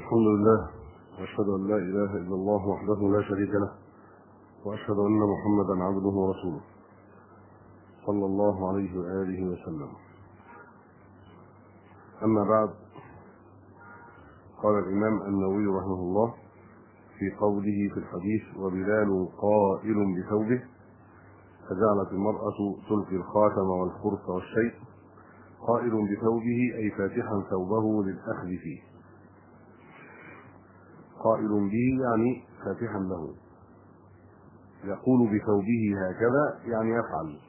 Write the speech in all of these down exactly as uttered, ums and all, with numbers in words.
الحمد لله وأشهد أن لا إله إلا الله وحده لا شريك له وأشهد أن محمدا عبده ورسوله صلى الله عليه وآله وسلم. أما بعد، قال الإمام النووي رحمه الله في قوله في الحديث: وبلال قائل بثوبه، فجعلت المرأة تلقي الخاتم والخرق والشيء. قائل بثوبه أي فاتحا ثوبه للأخذ فيه. قائل به يعني فاتحا له، يقول بثوبه هكذا يعني يفعل.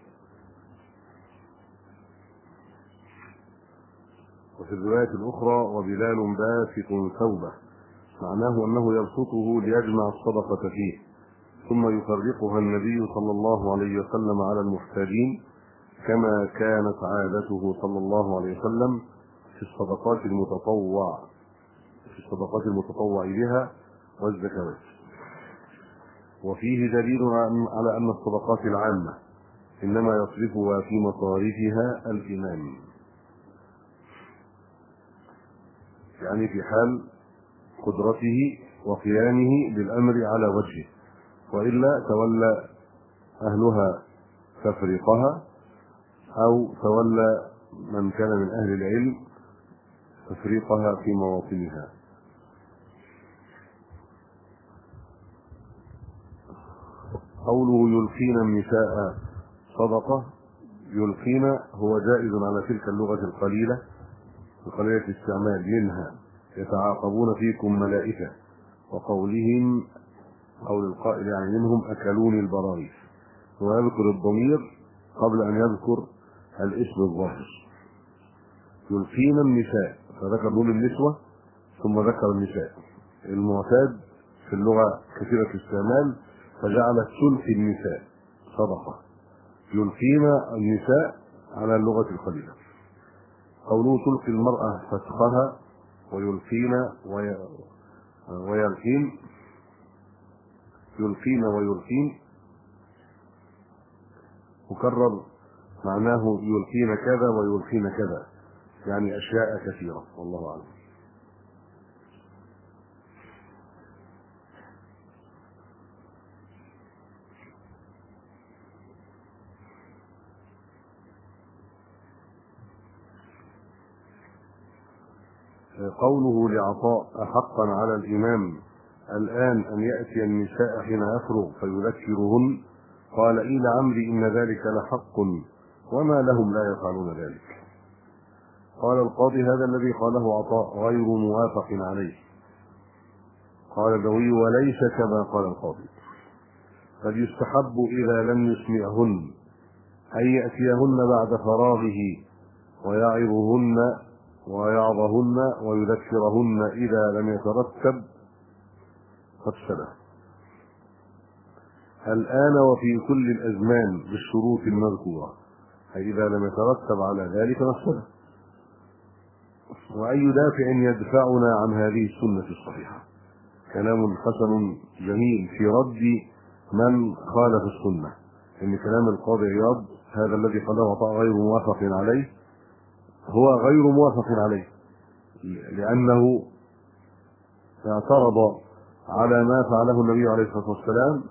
وفي الرواية الأخرى: وبلال باسط ثوبه، معناه أنه يبسطه ليجمع الصدقة فيه، ثم يفرقها النبي صلى الله عليه وسلم على المحتاجين، كما كانت عادته صلى الله عليه وسلم في الصدقات المتطوع في الصدقات المتطوع بها والزكوات. وفيه دليل على أن الصدقات العامة إنما يصرفها في مصارفها الإمام، يعني في حال قدرته وقيامه بالأمر على وجهه، وإلا تولى أهلها تفريقها، أو تولى من كان من أهل العلم تفريقها في مواطنها. قوله يلقين النساء صدقة، يلقين هو جائز على تلك اللغة القليلة بقليلة الاستعمال منها: يتعاقبون فيكم ملائكة، وقولهم قول القائل يعني منهم: أكلوني البراغيث، ويذكر الضمير قبل أن يذكر الاسم الظاهر. يلقين النساء، فذكر دون النسوة ثم ذكر النساء، المعتاد في اللغة كثيرة الاستعمال، فجعلت تلقي النساء صدقة. يلقين النساء على اللغة القليلة. قوله تلقي المرأة فسخها، ويلقين ويلقين يلقين ويلقين مكرر، معناه يلقين كذا ويلقين كذا، يعني أشياء كثيرة، والله أعلم. قوله لعطاء: أحقا على الإمام الآن أن يأتي النساء حين يفرغ فيذكرهن؟ قال: إي لعمري إن ذلك لحق، وما لهم لا يفعلون ذلك. قال القاضي: هذا الذي قاله عطاء غير موافق عليه. قال النووي: وليس كما قال القاضي، بل يستحب إذا لم يسمعهن أن يأتيهن بعد فراغه ويعظهن ويعظهن ويذكرهن إذا لم يترتب فافسده الآن وفي كل الأزمان بالشروط المذكورة، أي إذا لم يترتب على ذلك فافسده. وأي دافع يدفعنا عن هذه السنة الصحيحة؟ كلام حسن جميل في رد من خالف السنة، إن كلام القاضي عياض هذا الذي قاله عطاء غير موافق عليه هو غير موافق عليه، لأنه اعترض على ما فعله النبي عليه الصلاة والسلام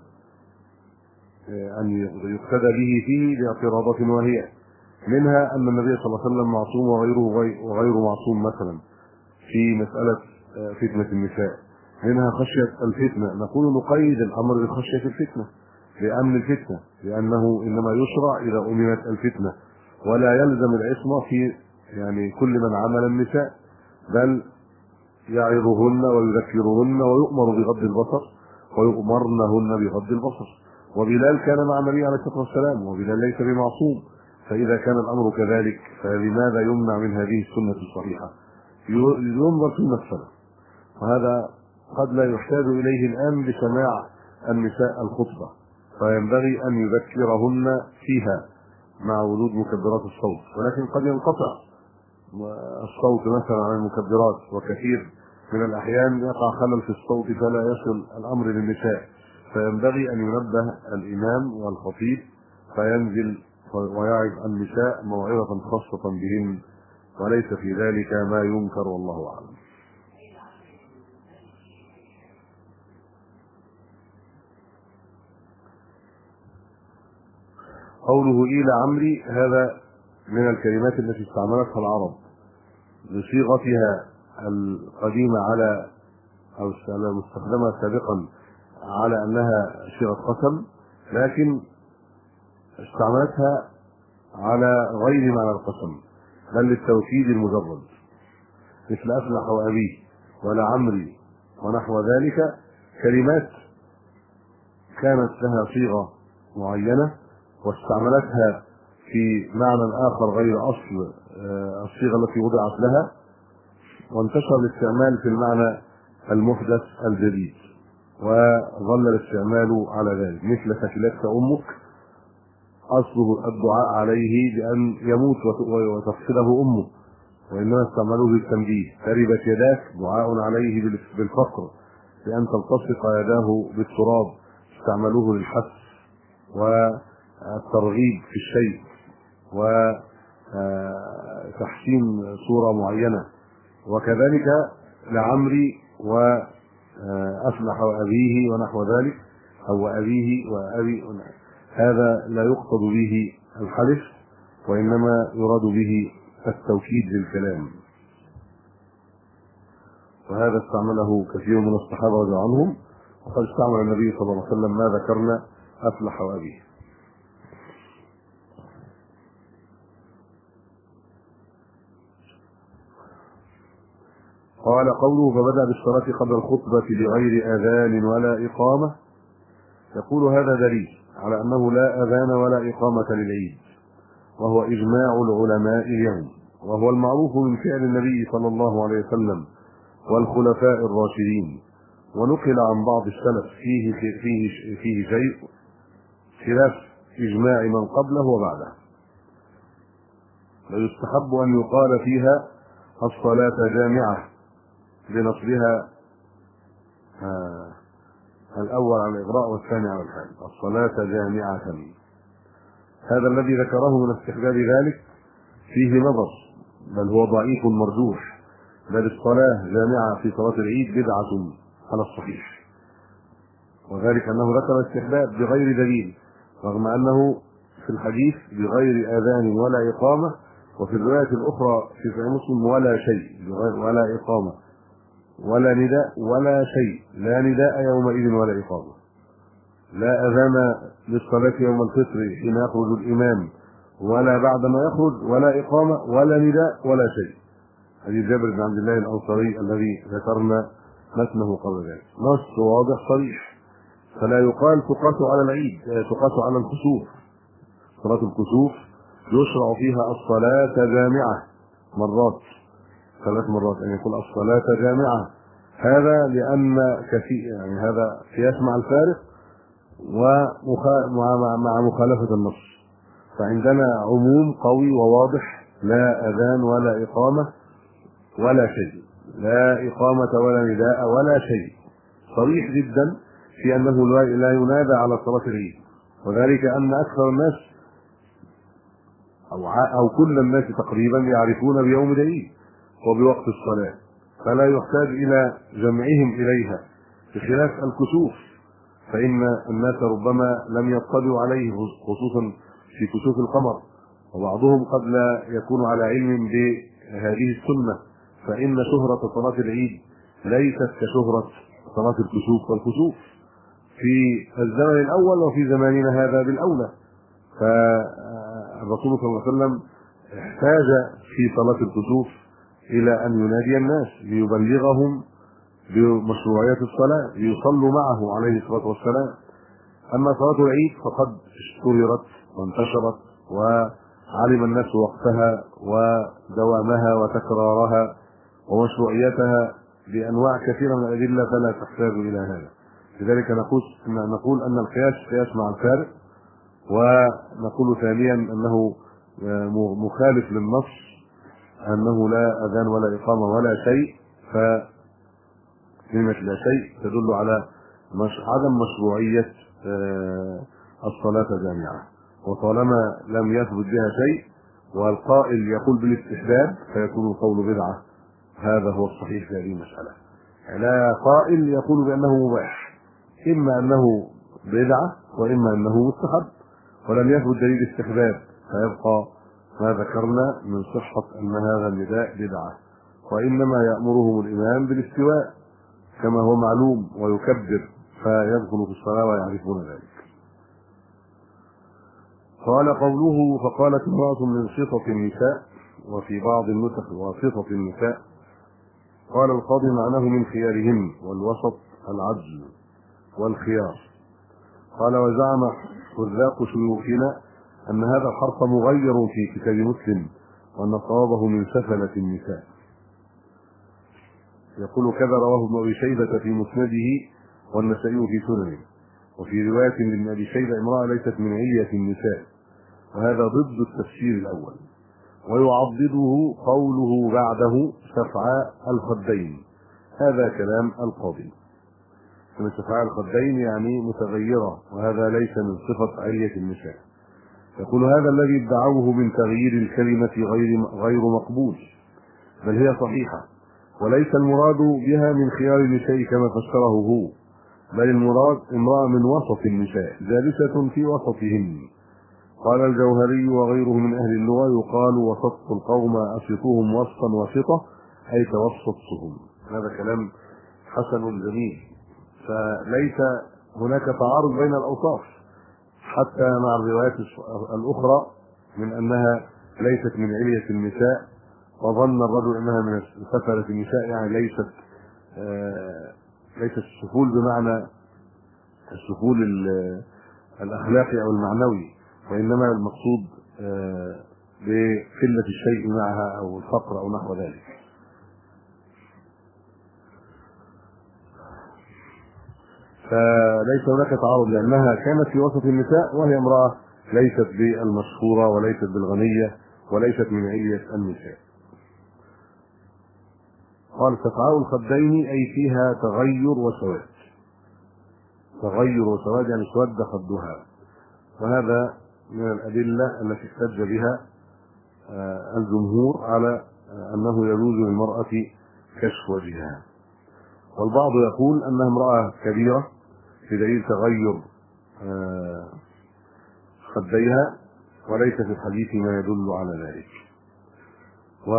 أن يقتدى به فيه لاعتراضات، وهي منها أن النبي صلى الله عليه وسلم معصوم وغيره وغير معصوم، مثلا في مسألة فتنة النساء، منها خشية الفتنة. نقول نقيد الأمر بخشية الفتنة لأمن الفتنة، لأنه إنما يشرع إذا أمنت الفتنة، ولا يلزم العصمة في يعني كل من عمل النساء، بل يعظهن ويذكرهن ويؤمر بغض البصر ويؤمرنهن بغض البصر. وبلال كان مع النبي عليه الصلاة والسلام، وبلال ليس بمعصوم، فإذا كان الأمر كذلك فلماذا يمنع من هذه السنة الصحيحة؟ ينظر في المسألة، وهذا قد لا يحتاج إليه الآن بسماع النساء الخطبة، فينبغي أن يذكرهن فيها مع وجود مكبرات الصوت، ولكن قد ينقطع الصوت مثلا عن المكبرات، وكثير من الأحيان يقع خلل في الصوت فلا يصل الأمر للنساء، فينبغي أن ينبه الإمام والخطيب فينزل ويعظ النساء موعظة خاصة بهن، وليس في ذلك ما ينكر، والله أعلم. قوله إلى عمري هذا من الكلمات التي استعملتها العرب بصيغتها القديمة على أو المستخدمة سابقا على أنها صيغة قسم، لكن استعملتها على غير معنى القسم بل للتوكيد المجرد، مثل أفلح وأبيه ولعمري ونحو ذلك، كلمات كانت لها صيغة معينة واستعملتها في معنى آخر غير أصل الصيغة التي وضعت لها، وانتشر الاستعمال في المعنى المحدث الجديد، وظل الاستعمال على ذلك، مثل ثكلتك أمك أصله الدعاء عليه بأن يموت وتفصله أمه، وإنما استعملوه بالتنبيه. تربت يداك دعاء عليه بالفقر بأن تلتصق يداه بالتراب، استعملوه للحث والترغيب في الشيء وتحسين صورة معينة. وكذلك لعمري وأفلح وأبيه ونحو ذلك، أو أبيه وأبي، هذا لا يقصد به الحلف وإنما يراد به التوكيد للكلام، وهذا استعمله كثير من الصحابة رضي الله عنهم، وقد استعمل النبي صلى الله عليه وسلم ما ذكرنا أفلح وأبيه. قال قوله فبدأ بالصلاة قبل الخطبة بغير أذان ولا إقامة، يقول هذا دليل على أنه لا أذان ولا إقامة للعيد، وهو إجماع العلماء اليوم، وهو المعروف من فعل النبي صلى الله عليه وسلم والخلفاء الراشدين، ونقل عن بعض السلف فيه فيه فيه شيء خلاف إجماع من قبله وبعده. ويستحب أن يقال فيها الصلاة جامعة لنصبها آه الأول على الإغراء والثاني على الحال، الصلاة جامعة. هذا الذي ذكره من استحباب ذلك فيه نظر، بل هو ضعيف مرجوح، بل الصلاة جامعة في صلاة العيد بدعة على الصحيح، وذلك أنه ذكر الاستحباب بغير دليل، رغم أنه في الحديث بغير آذان ولا إقامة، وفي الرواية الأخرى في صحيح مسلم ولا شيء، ولا إقامة ولا نداء ولا شيء، لا نداء يومئذ ولا إقامة، لا أذان للصلاة يوم الفطر حين يخرج الإمام ولا بعد ما يخرج، ولا إقامة ولا نداء ولا شيء. حديث جابر بن عبد الله الأنصاري الذي ذكرنا متنه قبل ذلك، نص واضح صريح، فلا يقال تقاس على العيد، تقاس على الكسوف. صلاة الكسوف يشرع فيها الصلاة جامعة مرات، ثلاث مرات، أن يقول الصلاة جامعة، هذا لأن كثير يعني هذا قياس مع الفارق ومع مخالفة النص، فعندنا عموم قوي وواضح، لا أذان ولا إقامة ولا شيء، لا إقامة ولا نداء ولا شيء، صريح جدا في أنه لا ينادى على صلاة العيد، وذلك أن أكثر الناس أو أو كل الناس تقريبا يعرفون بيوم العيد وبوقت الصلاة، فلا يحتاج إلى جمعهم إليها، بخلاف الكسوف فإن الناس ربما لم يطلعوا عليه، خصوصا في كسوف القمر، وبعضهم قد لا يكون على علم بهذه السنة، فإن شهرة صلاة العيد ليست كشهرة صلاة الكسوف والكسوف في الزمن الأول وفي زماننا هذا بالأولى. فالرسول صلى الله عليه وسلم احتاج في صلاة الكسوف إلى أن ينادي الناس ليبلغهم بمشروعية الصلاة ليصلوا معه عليه الصلاة والسلام. أما صلاة العيد فقد اشتهرت وانتشرت وعلم الناس وقتها ودوامها وتكرارها ومشروعيتها بأنواع كثيرة من الأدلة، فلا تحتاج إلى هذا. لذلك نقول أن القياس قياس مع الفارق، ونقول ثانيا أنه مخالف للنص أنه لا أذان ولا إقامة ولا شيء، فكلمة لا شيء تدل على مش عدم مشروعية الصلاة جامعة، وطالما لم يثبت بها شيء والقائل يقول بالاستحباب فيكون القول بدعة. هذا هو الصحيح في هذه المسألة، لا قائل يقول بأنه مباح، إما أنه بدعة وإما أنه مستحب، ولم يثبت دليل استحباب، فيبقى ما ذكرنا من صحة أن هذا النداء بدعة، وإنما يأمرهم الإمام بالاستواء كما هو معلوم ويكبر فيدخل في الصلاة ويعرفون ذلك. قال قوله فقالت امرأة من شطة النساء، وفي بعض النسخ وسطة النساء. قال القاضي معناه من خيارهن، والوسط العدل والخيار. قال وزعم حذاق شيوخنا أن هذا الحرف مغير في كتاب مسلم، وأن صوابه من سفلة النساء. يقول كذا رواه ابن أبي شيبة في مسنده والنسائي في سننه. وفي رواية لابن أبي شيبة امرأة ليست من علية النساء، وهذا ضد التفسير الأول. ويعضده قوله بعده سفعاء الخدين، هذا كلام القاضي. من سفعاء الخدين يعني متغيرة، وهذا ليس من صفة علية النساء. يقول هذا الذي ادعوه من تغيير الكلمة غير غير مقبول، بل هي صحيحة، وليس المراد بها من خيار النساء كما فسره هو، بل المراد امرأة من وسط النساء جالسة في وسطهن. قال الجوهري وغيره من أهل اللغة يقال وسط القوم أسطهم وسطا وسطة، أي توسطهم. هذا كلام حسن جميل، فليس هناك تعارض بين الأوصاف، حتى مع الروايات الأخرى من أنها ليست من علية النساء، وظن الرجل أنها من سفلة النساء، يعني ليست آه ليست السفول بمعنى السفول الأخلاقي أو المعنوي، وإنما المقصود آه بقلة الشيء معها أو الفقر أو نحو ذلك. فليس هناك تعارض، لأنها كانت في وسط النساء وهي امرأة ليست بالمشهورة وليست بالغنية وليست من علية النساء. قال سفعاء الخدين أي فيها تغير وسواد، تغير وسواد يعني اسود خدها، وهذا من الأدلة التي احتج بها الجمهور على أنه يجوز للمرأة كشف وجهها. والبعض يقول أنها امرأة كبيرة بدليل تغير خديها، وليس في الحديث ما يدل على ذلك. و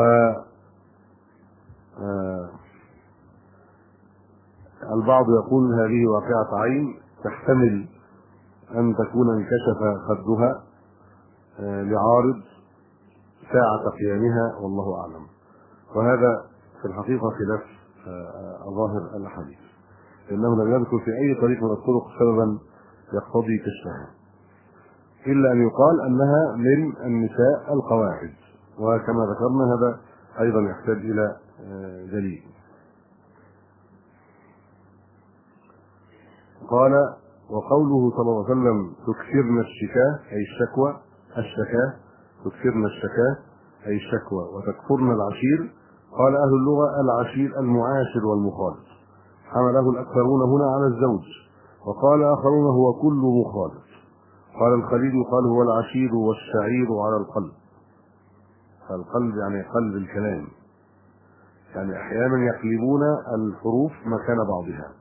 البعض يقول هذه واقعة عين، تحتمل أن تكون انكشف خدها لعارض ساعة قيامها، والله أعلم. وهذا في الحقيقة خلاف ظاهر الحديث، لأنه لم يذكر في أي طريق من الطرق سببا يقتضي كشفها، إلا أن يقال أنها من النساء القواعد، وكما ذكرنا هذا أيضا يحتاج إلى دليل. قال وقوله صلى الله عليه وسلم تكثرن الشكاه أي الشكوى، الشكاه تكثرن الشكاه أي الشكوى وتكفرن العشير. قال أهل اللغة العشير المعاشر والمخالط، حمله الأكثرون هنا على الزوج، وقال آخرون هو كل مخالط. قال الخليل قال هو العشير والشعير على القلب، فالقلب يعني قلب الكلام، يعني أحيانا يقلبون الحروف مكان بعضها.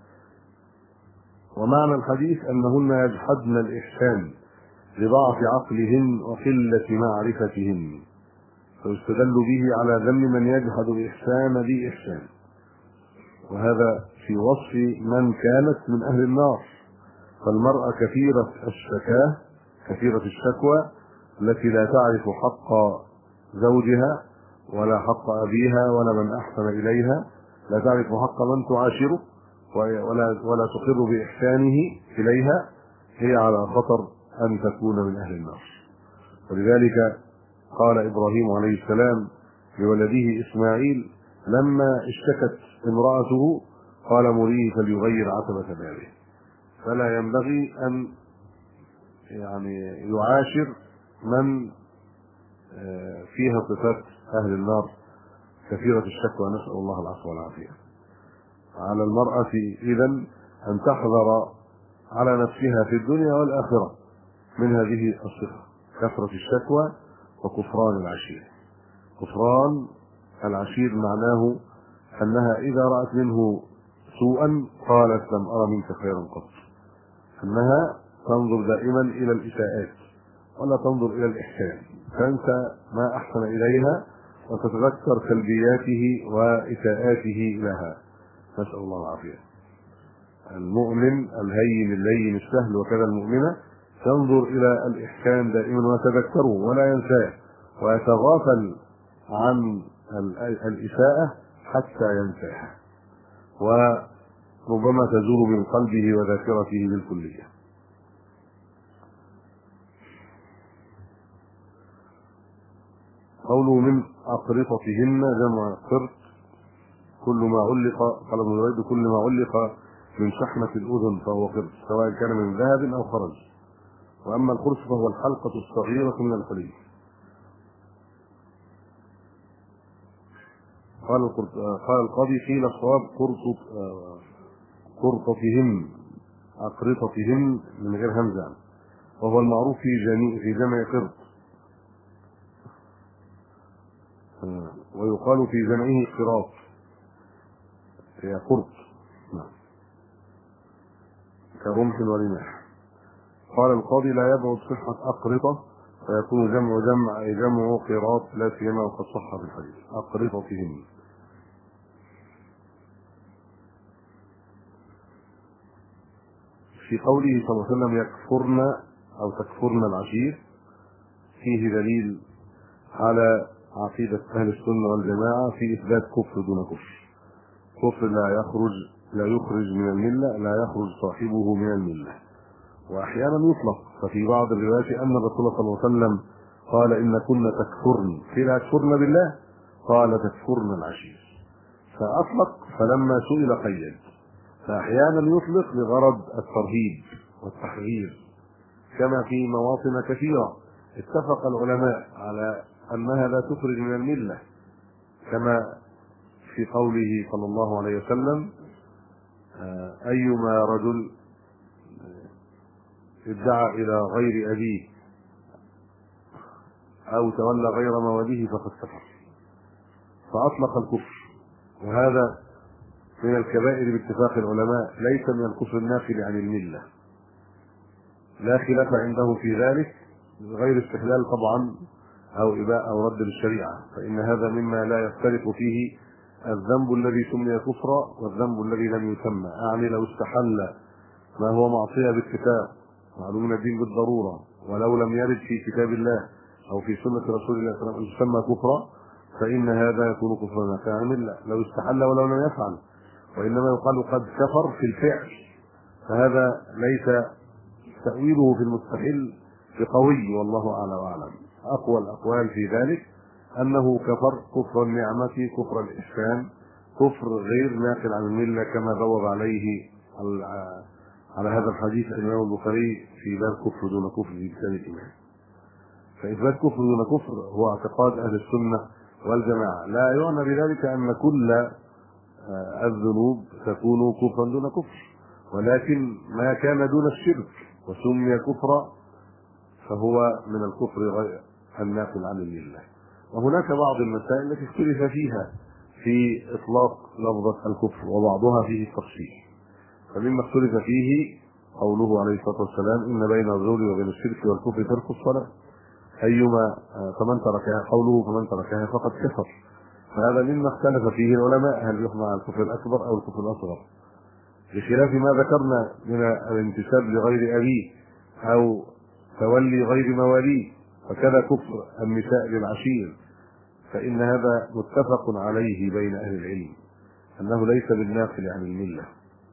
ومعنى الحديث أنهن يجحدن الإحسان لضعف عقلهن وقلة معرفتهن، فيستدل به على ذم من يجحد الإحسان ذي إحسان، وهذا في وصف من كانت من أهل النار. فالمرأة كثيرة الشكاه كثيرة الشكوى التي لا تعرف حق زوجها ولا حق أبيها ولا من أحسن إليها، لا تعرف حق من تعاشره ولا ولا تقر بإحسانه إليها، هي على خطر أن تكون من أهل النار. ولذلك قال إبراهيم عليه السلام لولده إسماعيل لما اشتكت امرأته قال مريه فليغير عتبة بابه. فلا ينبغي أن يعني يعاشر من فيها صفات أهل النار كثيرة الشكوى، نسأل الله العفو والعافية. على المرأة إذن أن تحذر على نفسها في الدنيا والآخرة من هذه الصفة، كثرة الشكوى وكفران العشير. كفران العشير معناه أنها إذا رأت منه سوءا قالت لم أرى منك خيرا قط، أنها تنظر دائما إلى الإساءات ولا تنظر إلى الإحسان، تنسى ما أحسن إليها وتتذكر سلبياته وإساءاته لها. نسأل الله العافية. المؤمن الهين اللين السهل وكذا المؤمنة تنظر إلى الإحسان دائما ويتذكره ولا ينساه، ويتغافل عن الإساءة حتى ينساها، وربما تزول من قلبه وذاكرته بالكلية. قوله من أقرطتهن جمع قرط، كل ما علق، قال ابن دريد كل ما علق من شحمة الأذن فهو قرط، سواء كان من ذهب أو خرج. وأما القرص فهو الحلقة الصغيرة من الحلي. قال قال القاضي قيل الصواب قرط قرطتهن أقرطتهن من غير همزة، وهو المعروف في جميع في جمع قرط، ويقال في جمعه قراط هي قرط كرمح ورماح. قال القاضي لا يبعد صحة أقرطة فيكون جمع جمع جمع قراط لا سيما وقد صح في الحديث أقرطتهن. في قوله صلى الله عليه وسلم يكفرن أو تكفرن العشير فيه دليل على عقيدة أهل السنة والجماعة في إثبات كفر دون كفر. كفر لا يخرج لا يخرج من الملة، لا يخرج صاحبه من الملة، وأحيانا يطلق. ففي بعض الروايات أن الرسول صلى الله عليه وسلم قال إن كنا تكفرن، قيل يكفرن بالله؟ قال تكفرن العشير، فأطلق فلما سئل قيد. فأحيانا يطلق لغرض الترهيب والتحذير، كما في مواطن كثيرة اتفق العلماء على أنها لا تخرج من الملة، كما في قوله صلى الله عليه وسلم أيما رجل ادعى إلى غير أبيه أو تولى غير مواليه فقد كفر، فأطلق الكفر. وهذا من الكبائر باتفاق العلماء، ليس من الكفر الناقل عن الملة، لا خلاف عنده في ذلك، غير استحلال طبعا أو إباء أو رد للشريعة، فإن هذا مما لا يختلف فيه الذنب الذي سمي كفرا والذنب الذي لم يسمى. أعني لو استحل ما هو معصية باتفاق معلوم من الدين بالضرورة ولو لم يرد في كتاب الله أو في سنة رسول الله صلى الله عليه وسلم يسمى كفرا، فإن هذا يكون كفرا نافعا عن الله لو استحل ولو لم يفعل. وإنما يقال قد كفر في الفعل، فهذا ليس تأويله في المستحيل بقوي، والله أعلى وأعلم. أقوى الأقوال في ذلك أنه كفر كفر النعمة كفر الإحسان، كفر غير ناقل عن الملة، كما ذوب عليه على هذا الحديث الإمام البخاري في باب كفر دون كفر في كتاب الإيمان. فإثبات كفر دون كفر هو اعتقاد أهل السنة والجماعة، لا يعني بذلك أن كل الذنوب تكون كفرا دون كفر، ولكن ما كان دون الشرك وسمي كفرا فهو من الكفر غير الناقل عن الملة. وهناك بعض المسائل التي اختلف فيها في إطلاق لفظة الكفر، وبعضها فيه التفصيل. فمما اختلف فيه قوله عليه الصلاة والسلام إن بين الرجل وبين الشرك والكفر ترك الصلاة، أيما فمن تركها، قوله فمن تركها فقد كفر. فهذا مما اختلف فيه العلماء، هل يحمل على الكفر الأكبر أو الكفر الأصغر، بخلاف ما ذكرنا من الانتساب لغير أبيه أو تولي غير مواليه، فكذا كفر النساء للعشير، فإن هذا متفق عليه بين أهل العلم أنه ليس بالناقل عن الملة.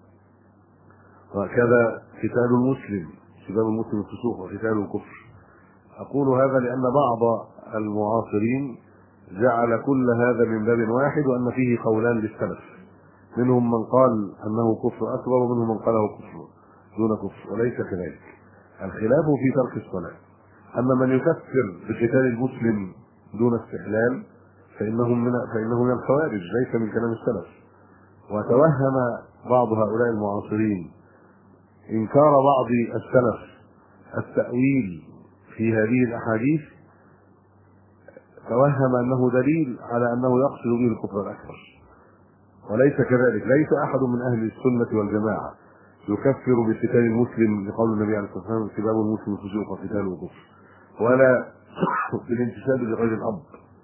وكذا قتال المسلم، سباب المسلم الفسوق وقتال الكفر. أقول هذا لأن بعض المعاصرين جعل كل هذا من باب واحد، وأن فيه قولان للسلف، منهم من قال أنه كفر أكبر ومنهم من قاله كفر دون كفر، وليس كذلك. الخلاف في ترك الصلاة. أما من يكفر بقتال المسلم دون استحلال فإنه من فإنه من الخوارج، ليس من كلام السلف. وتوهم بعض هؤلاء المعاصرين إنكار بعض السلف التأويل في هذه الأحاديث، توهم أنه دليل على أنه يقصد به الكفر الأكبر، وليس كذلك. ليس أحد من أهل السنة والجماعة يكفر بقتال المسلم لقول النبي عليه الصلاة والسلام سباب المسلم فسوق وقتاله كفر، ولا بالانتساب لغير الأب،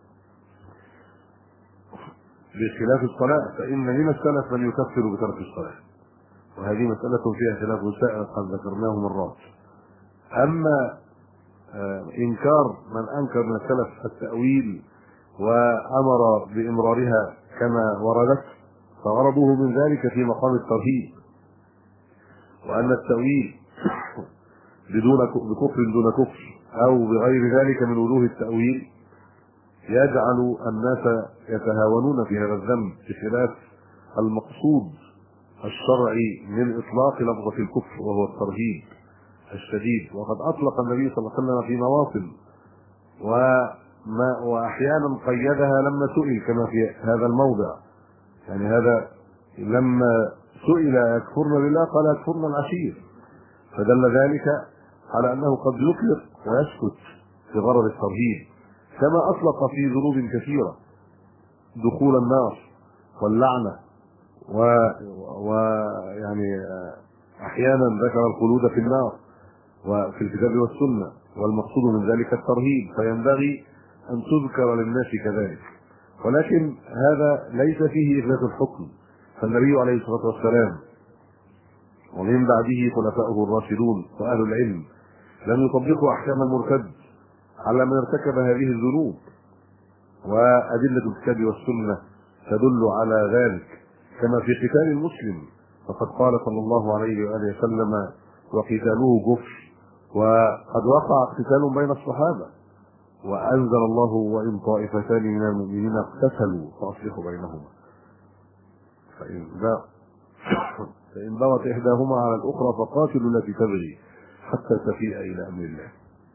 بخلاف الصلاة فإن من السلف من يكفر بترك الصلاة، وهذه مسألة فيها خلاف سائر قد ذكرناه مرات. أما إنكار من أنكر من السلف التأويل وأمر بإمرارها كما وردت، فغرضه من ذلك في مقام الترهيب، وأن التأويل بدون بكفر دون كفر أو بغير ذلك من وجوه التأويل يجعل الناس يتهاونون في هذا الذنب، بخلاف المقصود الشرعي من إطلاق لفظة الكفر وهو الترهيب الشديد. وقد أطلق النبي صلى الله عليه وسلم في مواطن وما وأحيانا قيدها لما سئل، كما في هذا الموضع. يعني هذا لما سئل يكفرن بالله قال يكفرن العشير، فدل ذلك على أنه قد يطلق ويسكت في غرض الترهيب، كما أطلق في ذنوب كثيرة دخول النار واللعنة، ويعني أحيانا ذكر الخلود في النار وفي الكتاب والسنة، والمقصود من ذلك الترهيب، فينبغي أن تذكر للناس كذلك. ولكن هذا ليس فيه إثبات الحكم، فالنبي عليه الصلاة والسلام ومن بعده خلفائه الراشدون وأهل العلم لم يطبقوا أحكام المرتد على من ارتكب هذه الذنوب، وأدلة الكتاب والسنة تدل على ذلك، كما في قتال المسلم، فقد قال صلى الله عليه وآله وسلم وقتاله كفر، وقد وقع قتال بين الصحابة وأنزل الله وإن طائفتان من المؤمنين اقتتلوا فأصلحوا بينهما، فإن فإن بغت إحداهما على الأخرى فقاتلوا التي تبغي حتى تفيء إلى أمر الله.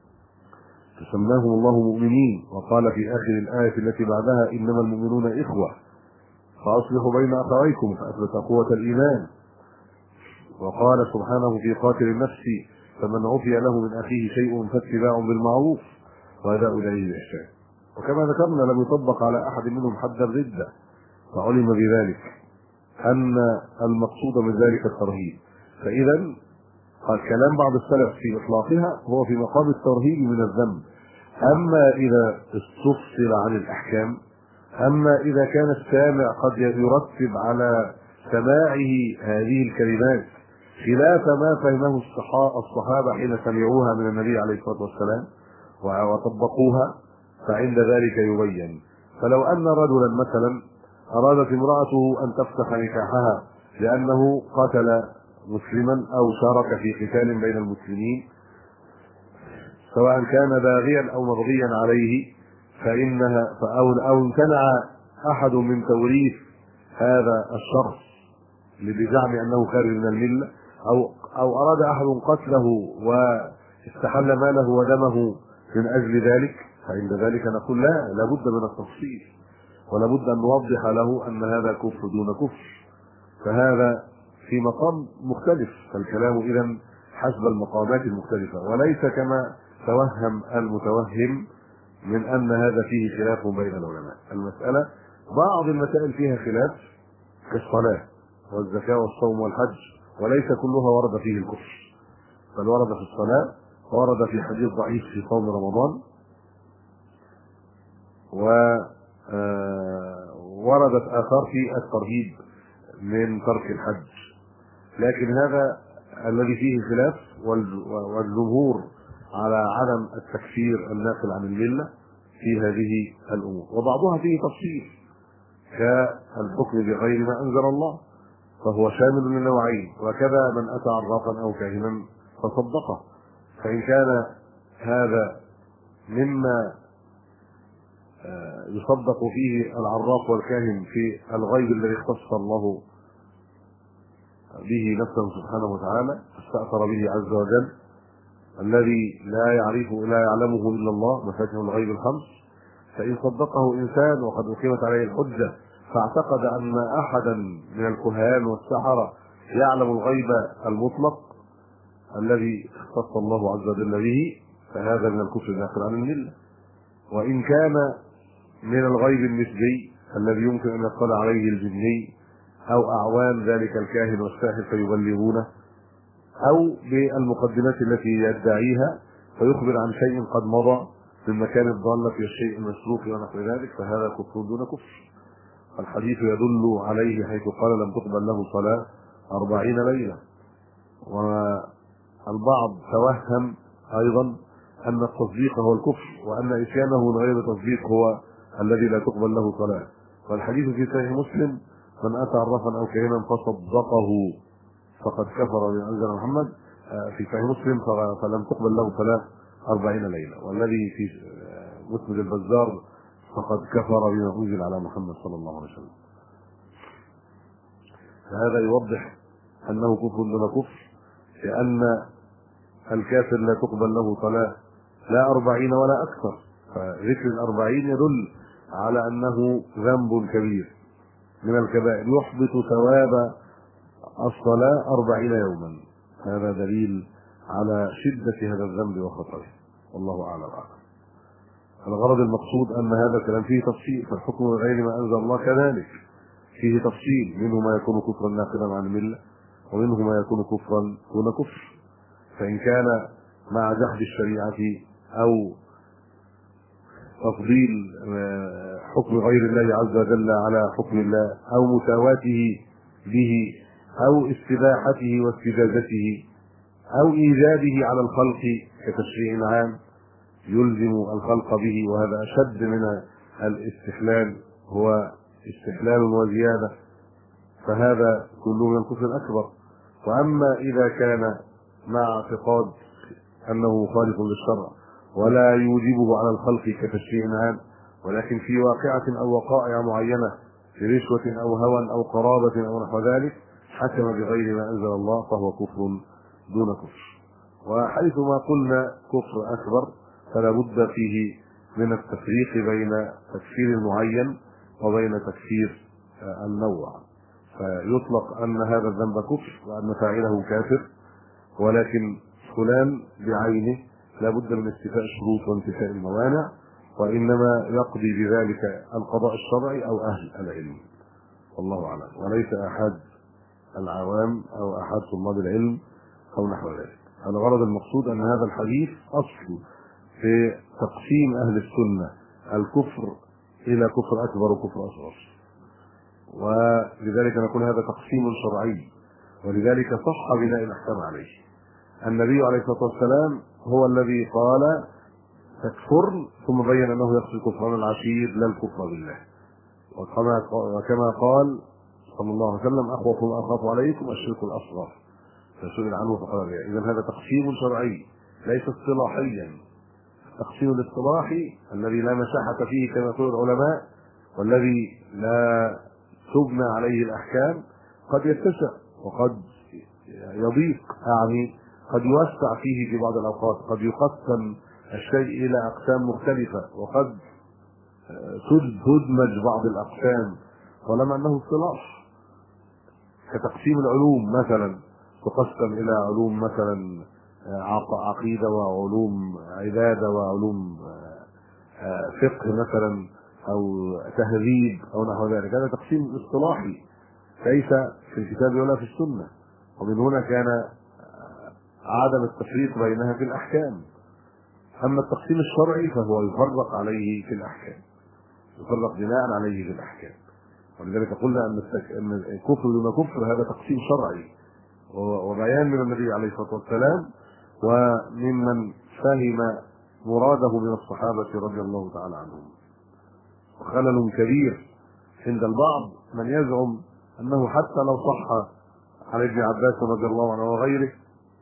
فسماهم الله مؤمنين، وقال في آخر الآية التي بعدها إنما المؤمنون إخوة فأصلحوا بين أخويكم، فأثبت قوة الإيمان. وقال سبحانه في قاتل النفس فمن عفي له من أخيه شيء فاتباع بالمعروف وأداء إليه بإحسان. وكما ذكرنا لم يطبق على أحد منهم حد الردة، فعلم بذلك أن المقصود من ذلك الترهيب. فإذا قال كلام بعض السلف في إطلاقها هو في مقام الترهيب من الذنب. أما إذا استفصل عن الأحكام، أما إذا كان السامع قد يرتب على سماعه هذه الكلمات خلاف ما فهمه الصحابة حين سمعوها من النبي عليه الصلاة والسلام وطبقوها، فعند ذلك يبين. فلو أن رجلا مثلا أرادت امرأته أن تفسخ نكاحها لأنه قتل مسلما أو شارك في قتال بين المسلمين، سواء كان باغيا أو مبغيا عليه، فإنها أو امتنع أحد من توريث هذا الشخص بزعم أنه خارج من الملة، أو أو أراد أحد قتله واستحل ماله ودمه من أجل ذلك، فعند ذلك نقول لا، لابد من التفصيل، ولابد أن نوضح له أن هذا كفر دون كفر، فهذا في مقام مختلف. فالكلام إذن حسب المقامات المختلفة، وليس كما توهم المتوهم من أن هذا فيه خلاف بين العلماء. المسألة بعض المسائل فيها خلاف كالصلاة والزكاة والصوم والحج، وليس كلها ورد فيه الكفر، بل ورد في الصلاة ورد في حديث ضعيف في صوم رمضان، ووردت آثار في الترهيب من ترك الحج. لكن هذا الذي فيه خلاف، والجمهور على عدم التكفير الناقل عن الملة في هذه الأمور، وبعضها فيه تفصيل كالحكم بغير ما أنزل الله، فهو شامل للنوعين. وكذا من أتى عرافا أو كاهنا فصدقه، فإن كان هذا مما يصدق فيه العراف والكاهن في الغيب الذي اختص الله به نفسه سبحانه وتعالى، استأثر به عز وجل، الذي لا يعرفه لا يعلمه إلا الله، مفاتيح الغيب الخمس، فإن صدقه إنسان وقد أقيمت عليه الحجة فاعتقد أن أحدا من الكهان والسحرة يعلم الغيب المطلق الذي اختص الله عز وجل به، فهذا من الكفر الناقل عن الملة. وإن كان من الغيب النسبي الذي يمكن أن يطلع عليه الجني أو أعوان ذلك الكاهن والساحر فيبلغونه، أو بالمقدمات التي يدعيها، فيخبر عن شيء قد مضى من مكان الضالة في الشيء المسروق ونحو ذلك، فهذا كفر دون كفر. الحديث يدل عليه حيث قال لم تقبل له صلاة أربعين ليلة. والبعض توهم أيضا أن التصديق هو الكفر، وأن إتيانه غير تصديق هو الذي لا تقبل له صلاة. والحديث في صحيح مسلم: من أتى عرافا أو كاهنا فصدقه فقد كفر بما أنزل محمد. في صحيح مسلم: فلم تقبل له صلاة أربعين ليلة. والذي في مسند البزار: فقد كفر بما أنزل على محمد صلى الله عليه وسلم. فهذا يوضح أنه كفر دون كفر، لأن الكافر لا تقبل له صلاة لا أربعين ولا أكثر. فذكر الأربعين يدل على أنه ذنب كبير من الكبائر يحبط ثواب الصلاة أربعين يوما. هذا دليل على شدة هذا الذنب وخطره، والله أعلم. الغرض المقصود أن هذا الكلام فيه تفصيل، فالحكم غير ما أنزل الله كذلك فيه تفصيل، منه ما يكون كفرا ناقلا عن الملة، ومنه ما يكون كفرا دون كفر. فإن كان مع جحد الشريعة أو تفضيل حكم غير الله عز وجل على حكم الله، أو مساواته به، أو استباحته واستجازته، أو إيجابه على الخلق كتشريع عام يلزم الخلق به، وهذا أشد من الاستحلال، هو استحلال وزيادة، فهذا كله من الكفر الأكبر. وأما إذا كان مع اعتقاد أنه خالف للشرع ولا يوجبه على الخلق كتشريع عام، ولكن في واقعة أو وقائع معينة في رشوة أو هوى أو قرابة أو نحو ذلك حكم بغير ما أنزل الله، فهو كفر دون كفر. وحيثما قلنا كفر أكبر فلا بد فيه من التفريق بين تكفير المعين وبين تكفير النوع. فيطلق أن هذا الذنب كفر وأن فاعله كافر، ولكن فلان بعينه لا بد من استيفاء الشروط وانتفاء الموانع، وإنما يقضي بذلك القضاء الشرعي أو أهل العلم، والله أعلم، وليس أحد العوام أو أحد طلاب العلم أو نحو ذلك. الغرض المقصود أن هذا الحديث أصل في تقسيم أهل السنة الكفر إلى كفر أكبر وكفر أصغر، ولذلك نقول هذا تقسيم شرعي، ولذلك صح بناء الأحكام عليه. النبي عليه الصلاة والسلام هو الذي قال تكفر، ثم بين أنه يقصد كفران العشير لا الكفر بالله، وكما قال صلى الله عليه وسلم: أخوف ما أخاف عليكم الشرك الأصغر، فسئل عنه فقال: إذا هذا تقسيم شرعي ليس اصطلاحيا. التقسيم الاصطلاحي الذي لا مساحة فيه كما يقول العلماء، والذي لا تبنى عليه الأحكام، قد يتسع وقد يضيق، يعني قد يوسع فيه في بعض الأوقات، قد يقسم الشيء إلى أقسام مختلفة، وقد تدمج بعض الأقسام ولما أنه اصطلاح. كتقسيم العلوم مثلا تقسم إلى علوم مثلا عقيدة وعلوم عبادة وعلوم فقه مثلا أو تهذيب أو نحو ذلك. هذا تقسيم اصطلاحي ليس في الكتاب ولا في السنة، ومن هنا كان عدم التفريق بينها في الأحكام. أما التقسيم الشرعي فهو يفرق عليه في الأحكام، يفرق بناء عليه في الأحكام. ولذلك قلنا أن الكفر دون كفر هذا تقسيم شرعي وبيان من النبي عليه الصلاة والسلام وممن فهم مراده من الصحابة رضي الله تعالى عنهم. وخلل كبير عند البعض من يزعم أنه حتى لو صح عن ابن عباس رضي الله عنه وغيره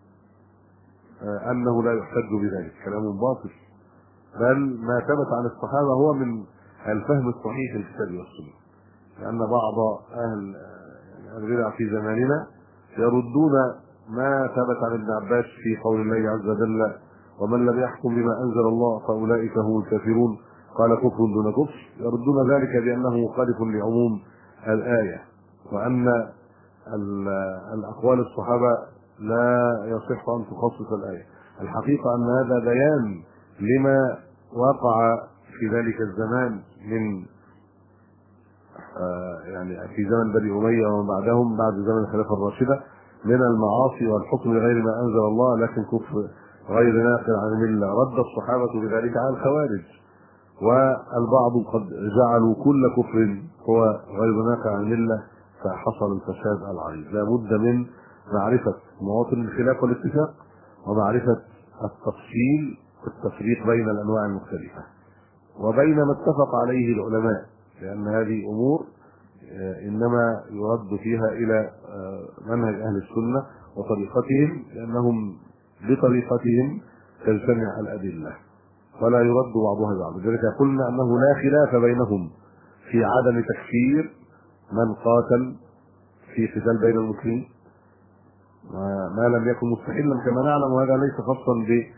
أنه لا يحتج بذلك، كلام باطل، بل ما ثبت عن الصحابة هو من الفهم الصحيح للكتاب والسنة. لأن بعض أهل البدع في زماننا يردون ما ثبت عن ابن عباس في قول الله عز وجل: ومن لم يحكم بما أنزل الله فأولئك هم الكافرون، قال كفر دون كفر، يردون ذلك بأنه مخالف لعموم الآية، وأن الأقوال الصحابة لا يصح أن تخصص الآية. الحقيقة أن هذا بيان لما وقع في ذلك الزمان من آه يعني في زمن بني أمية ومن بعدهم بعد زمن الخلافة الراشدة من المعاصي والحكم بغير ما أنزل الله، لكن كفر غير ناقل عن المله رد الصحابه بذلك على الخوارج، والبعض قد جعلوا كل كفر هو غير ناقل عن المله، فحصل الفساد العريض. لا بد من معرفه مواطن الخلاف والاتفاق، ومعرفه التفصيل والتفريق بين الانواع المختلفه وبين ما اتفق عليه العلماء، لان هذه امور انما يرد فيها الى منهج اهل السنه وطريقتهم، لانهم بطريقتهم تجتمع الادله ولا يرد بعضها بعض. لذلك قلنا انه لا خلاف بينهم في عدم تكفير من قاتل في قتال بين المسلمين ما لم يكن مستحلا كما نعلم، وهذا ليس خاصا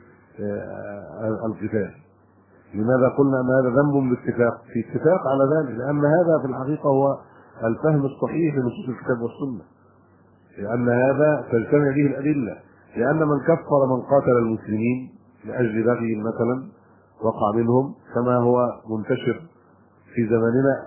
بالقتال. لماذا قلنا ان هذا ذنب باتفاق؟ في اتفاق على ذلك، لان هذا في الحقيقه هو الفهم الصحيح لنصوص الكتاب والسنه، لان هذا تجتمع به الادله. لان من كفر من قاتل المسلمين لاجل بغي مثلا وقع منهم، كما هو منتشر في زماننا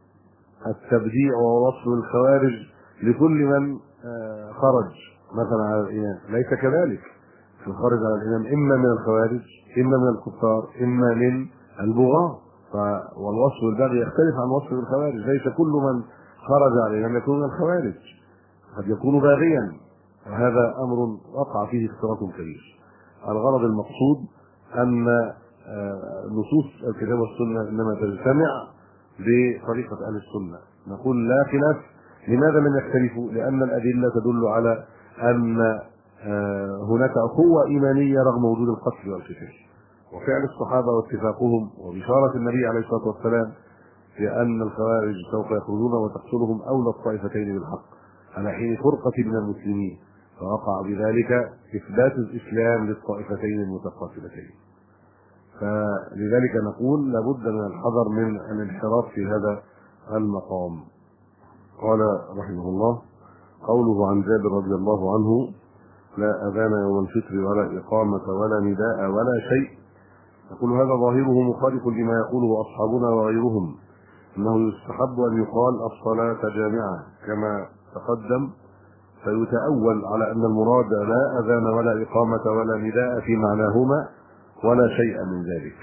التبديع ووصف الخوارج لكل من خرج مثلا على الامام، ليس كذلك. في الخارج على الامام اما من الخوارج، اما من الكفار، اما من البغاة، والوصف بالبغي يختلف عن وصف الخوارج. ليس كل من خرج على الامام يكون من الخوارج، قد يكون باغيا، وهذا امر وقع فيه اختلاط كبير. الغرض المقصود ان نصوص الكتاب والسنه انما تجتمع بطريقه اهل السنه. نقول لا خلاف. لماذا لم يختلفوا؟ لان الادله تدل على ان هناك اخوه ايمانيه رغم وجود القتل والقتال، وفعل الصحابه واتفاقهم وبشاره النبي عليه الصلاه والسلام بان الخوارج سوف يخرجون وتقتلهم اولى الطائفتين بالحق على حين فرقه من المسلمين، فوقع بذلك اثبات الاسلام للطائفتين المتقاتلتين. فلذلك نقول لابد من الحذر من الانحراف في هذا المقام. قال رحمه الله: قوله عن جابر رضي الله عنه: لا اذان يوم الفطر ولا اقامه ولا نداء ولا شيء. نقول هذا ظاهره مخالف لما يقوله اصحابنا وغيرهم، انه يستحب ان يقال الصلاه جامعه كما تقدم، فيتأول على ان المراد لا اذان ولا اقامه ولا نداء في معناهما ولا شيء من ذلك.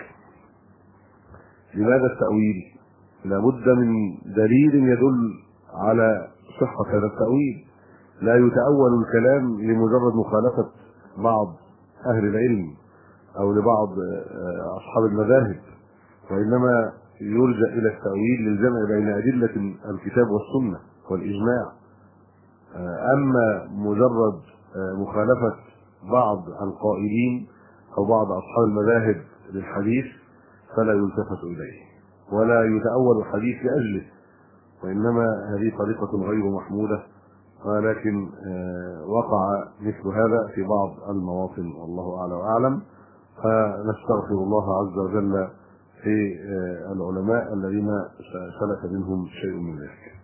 لماذا التأويل؟ لابد من دليل يدل على صحة هذا التأويل. لا يتأول الكلام لمجرد مخالفة بعض أهل العلم أو لبعض أصحاب المذاهب، وإنما يرجع إلى التأويل للجمع بين أدلة الكتاب والسنة والإجماع. أما مجرد مخالفة بعض القائلين أو بعض أصحاب المذاهب للحديث فلا يلتفت إليه ولا يتأول الحديث لأجله، وإنما هذه طريقة غير محمودة، ولكن وقع مثل هذا في بعض المواطن والله أعلى وأعلم. فنستغفر الله عز وجل في العلماء الذين سلك منهم شيء من ذلك.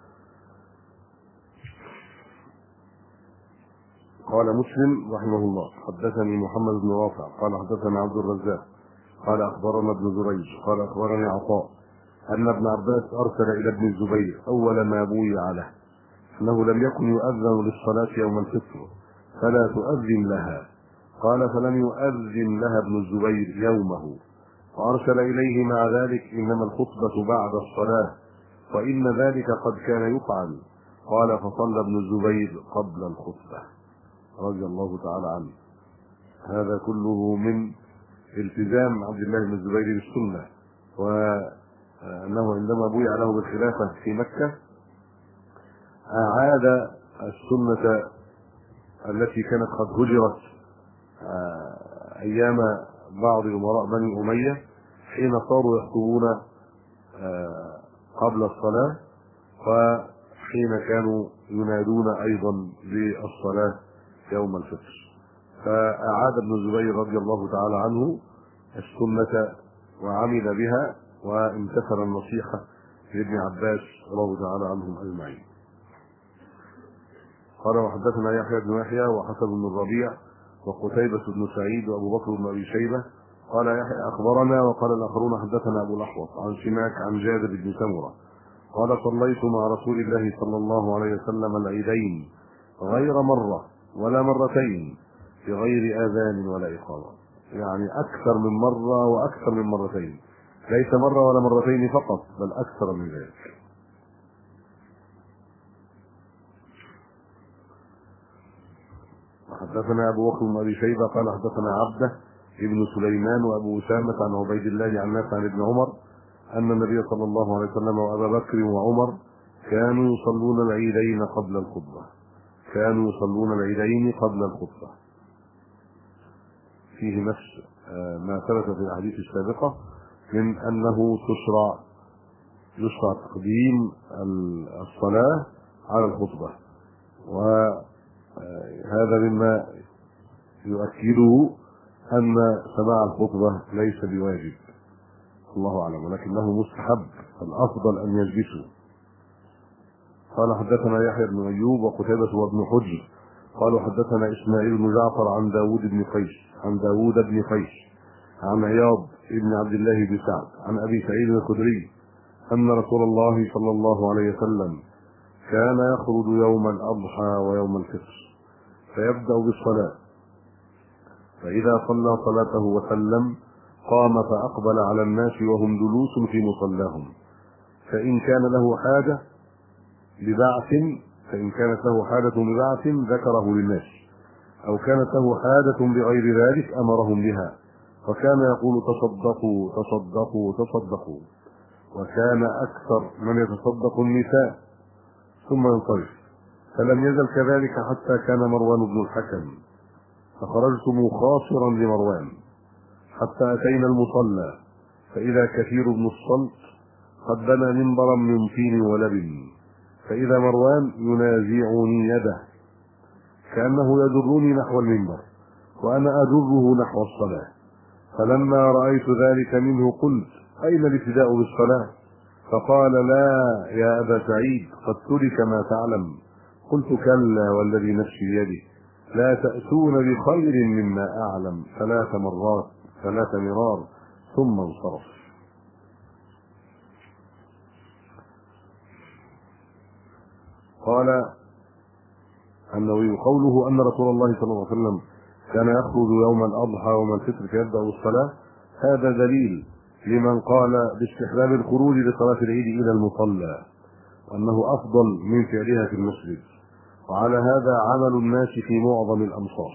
قال مسلم رحمه الله: حدثني محمد بن رافع قال حدثنا عبد الرزاق قال اخبرنا ابن جريج قال اخبرني عطاء ان ابن عباس ارسل الى ابن الزبير اول ما بويع له انه لم يكن يؤذن للصلاه يوم الفطر فلا تؤذن لها. قال: فلم يؤذن لها ابن الزبير يومه، فارسل اليه مع ذلك: انما الخطبه بعد الصلاه وان ذلك قد كان يفعل. قال: فصلى ابن الزبير قبل الخطبه رضي الله تعالى عنه. هذا كله من التزام عبد الله بن الزبير بالسنه، وانه عندما بويع له بالخلافه في مكه اعاد السنه التي كانت قد هجرت ايام بعض امراء بني اميه حين صاروا يخطبون قبل الصلاه، وحين كانوا ينادون ايضا بالصلاه يوم الفطر. فأعاد ابن الزبير رضي الله تعالى عنه السنة وعمل بها وامتثل النصيحة لابن عباس رضي الله تعالى عنهم أجمعين. قال: وحدثنا يحيى بن يحيى وحسن بن الربيع وقتيبة بن سعيد وأبو بكر بن أبي شيبة. قال يحيى: أخبرنا. وقال الآخرون: حدثنا أبو الأحوص عن سماك عن جابر بن سمرة قال: صليت مع رسول الله صلى الله عليه وسلم العيدين غير مرة ولا مرتين، بغير آذان ولا إقامة، يعني أكثر من مرة وأكثر من مرتين، ليس مرة ولا مرتين فقط بل أكثر من ذلك. حدثنا أبو بكر بن أبي شيبة قال حدثنا عبده ابن سليمان وأبو أسامة عن عبيد الله عن نافع عن ابن عمر أن النبي صلى الله عليه وسلم وأبا بكر وعمر كانوا يصلون العيدين قبل الخطبة كانوا يصلون العيدين قبل الخطبة. فيه نفس ما ثبت في الأحاديث السابقة من أنه تشرع يشرع تقديم الصلاة على الخطبة، وهذا مما يؤكده أن سماع الخطبة ليس بواجب، الله أعلم، ولكنه مستحب، الأفضل أن يجلسوا. قال حدثنا يحيى بن أيوب وقتيبة وابن حجر قالوا حدثنا إسماعيل بن جعفر عن داود بن قيس عن داود بن قيس عن عياض بن عبد الله بن سعد عن أبي سعيد الخدري أن رسول الله صلى الله عليه وسلم كان يخرج يوم الأضحى ويوم الفطر فيبدأ بالصلاة، فإذا صلى صلاته وسلم قام فأقبل على الناس وهم جلوس في مصلاهم، فإن كان له حاجة ببعث فإن كانت له حاجة ببعث ذكره للناس، أو كانت له حاجة بغير ذلك أمرهم بها، وكان يقول تصدقوا تصدقوا تصدقوا، وكان أكثر من يتصدق النساء ثم ينصرف، فلم يزل كذلك حتى كان مروان بن الحكم، فخرجت مخاصرا لمروان حتى أتينا المصلى، فإذا كثير بن الصلت قد بنى منبرا من طين ولبن، فإذا مروان ينازعني يده كأنه يجرني نحو المنبر وأنا أجره نحو الصلاة، فلما رأيت ذلك منه قلت أين الابتداء بالصلاة؟ فقال لا يا أبا سعيد قد ترك ما تعلم. قلت كلا والذي نفسي بيده لا تأتون بخير مما أعلم ثلاث مرات ثلاث مرار ثم انصرف. قال النووي قوله أن رسول الله صلى الله عليه وسلم كان يخرج يوم الأضحى ويوم الفطر فيبدأ الصلاة، هذا دليل لمن قال باستحباب الخروج لصلاة العيد إلى المصلى وأنه أفضل من فعلها في المسجد، وعلى هذا عمل الناس في معظم الأمصار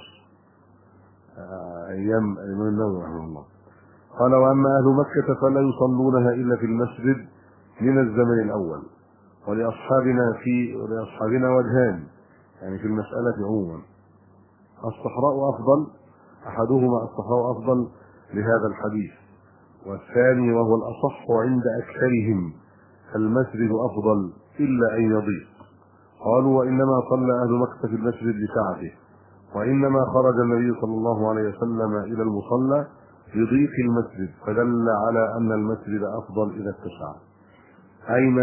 أيام الإمام النووي رحمه الله. قال وأما أهل مكة فلا يصلونها إلا في المسجد من الزمن الأول، ولأصحابنا في ولأصحابنا وجهان يعني في المسألة عموما، الصحراء أفضل، أحدهما الصحراء أفضل لهذا الحديث، والثاني وهو الأصح عند أكثرهم المسجد أفضل إلا أن يضيق. قالوا وإنما صلى أهل مكة في المسجد لسعته، وإنما خرج النبي صلى الله عليه وسلم إلى المصلى لضيق المسجد، فدل على أن المسجد أفضل إذا اتسع. أين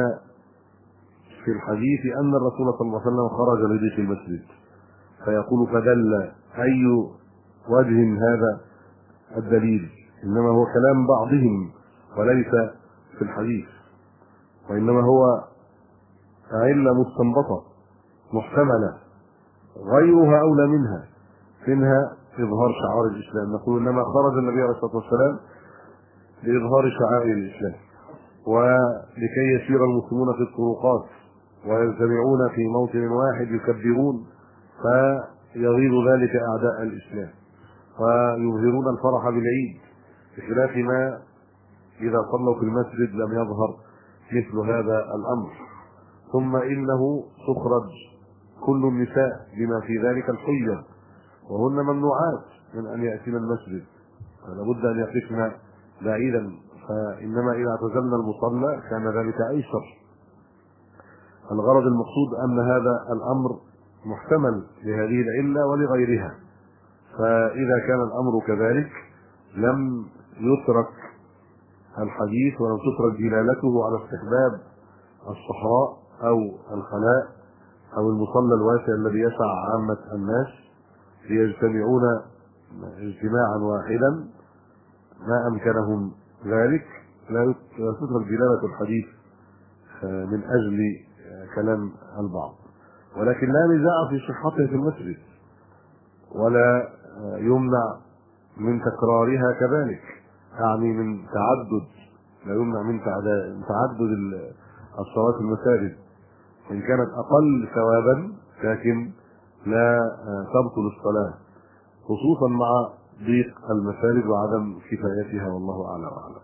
في الحديث أن الرسول صلى الله عليه وسلم خرج لضيق المسجد، فيقول فدل أي وجه هذا الدليل؟ إنما هو كلام بعضهم وليس في الحديث، وإنما هو علة مستنبطة محتملة غيرها أولى منها منها إظهار شعائر الإسلام. نقول إنما خرج النبي عليه الصلاة والسلام لإظهار شعائر الإسلام، ولكي يسير المسلمون في الطرقات ويجتمعون في موطن واحد يكبرون فيغيظ ذلك أعداء الإسلام ويظهرون الفرح بالعيد، بخلاف ما إذا صلوا في المسجد لم يظهر مثل هذا الأمر. ثم إنه تخرج كل النساء بما في ذلك الحجة، وهن ممنوعات من أن يأتين المسجد، فلابد أن يقفن بعيدا، فإنما إذا اعتزلنا المصلى كان ذلك أيسر. الغرض المقصود أن هذا الأمر محتمل لهذه العلة ولغيرها، فإذا كان الأمر كذلك لم يترك الحديث ولم تترك دلالته على استحباب الصحراء أو الخلاء أو المصلى الواسع الذي يسع عامة الناس ليجتمعون اجتماعا واحدا ما أمكنهم ذلك، لا تترك دلالة الحديث من أجل كلام البعض، ولكن لا نزاع في صحته في المسجد ولا يمنع من تكرارها كذلك، يعني من تعدد، لا يمنع من تعدد الصلوات في المساجد إن كانت أقل ثوابا، لكن لا تبطل الصلاة، خصوصا مع ضيق المساجد وعدم كفايتها، والله أعلم وأعلم.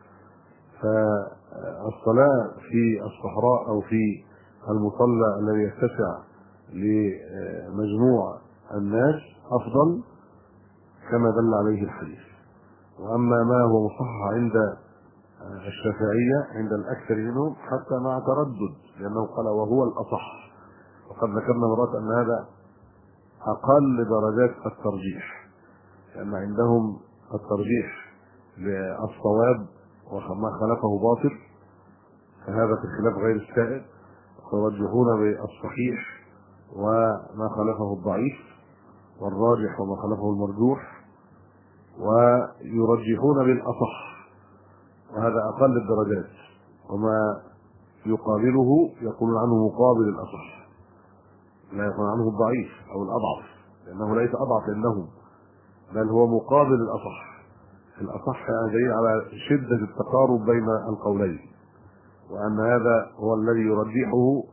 فالصلاة في الصحراء أو في المصلى الذي يتسع لمجموع الناس أفضل كما دل عليه الحديث. وأما ما هو مصحح عند الشافعية عند الأكثر منهم حتى مع تردد، لأنه قال وهو الأصح، وقد ذكرنا مرات أن هذا أقل درجات الترجيح، لأن عندهم الترجيح للصواب وما خلفه باطل، فهذا في الخلاف غير السائد، ويرجحون بالصحيح وما خلفه الضعيف، والراجح وما خلفه المرجوح، ويرجحون بالأصح، وهذا أقل الدرجات، وما يقابله يقولون عنه مقابل الأصح، لا يقول عنه الضعيف أو الأضعف، لأنه ليس أضعف إنهم، بل هو مقابل الأصح. الأصح دليل على شدة التقارب بين القولين، وأن هذا هو الذي يرجحه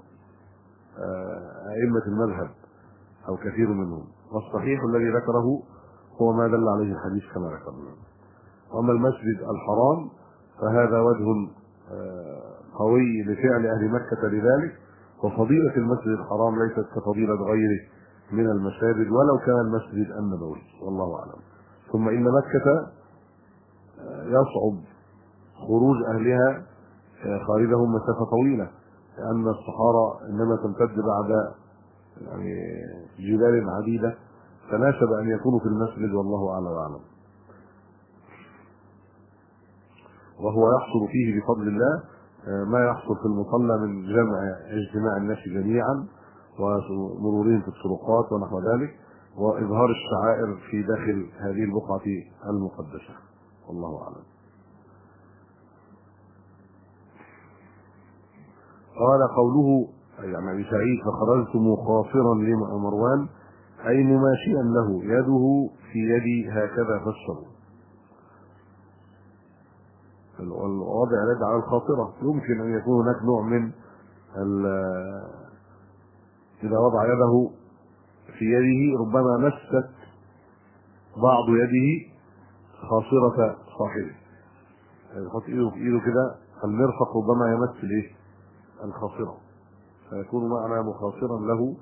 أئمة المذهب أو كثير منهم، والصحيح الذي ذكره هو ما دل عليه الحديث كما ذكرنا. وأما المسجد الحرام فهذا وجه قوي لفعل أهل مكة لذلك، وفضيلة المسجد الحرام ليست كفضيلة غيره من المساجد ولو كان المسجد النبوي، والله أعلم. ثم إن مكة يصعب خروج أهلها خارجهم مسافة طويلة، لأن الصحارى إنما تمتد بعد يعني جبال عديدة، تناسب أن يكونوا في المسجد، والله أعلم وأعلم. وهو يحصل فيه بفضل الله ما يحصل في المصلى من جمع اجتماع الناس جميعا ومرورهم في الطرقات ونحو ذلك، وإظهار الشعائر في داخل هذه البقعة المقدسة، والله أعلم. قال قوله يعني أبي سعيد فخرجت مخاصرا لمروان أي مماشيا له، يده في يدي هكذا فسروا. الوضع يد على الخاطرة، يمكن أن يكون هناك نوع من إذا وضع يده في يده ربما مست بعض يده خاصرة صاحبه، يحط ايده في ايده كده، المرفق ربما يمس الايه الخاصرة، فيكون معنى مخاصرا له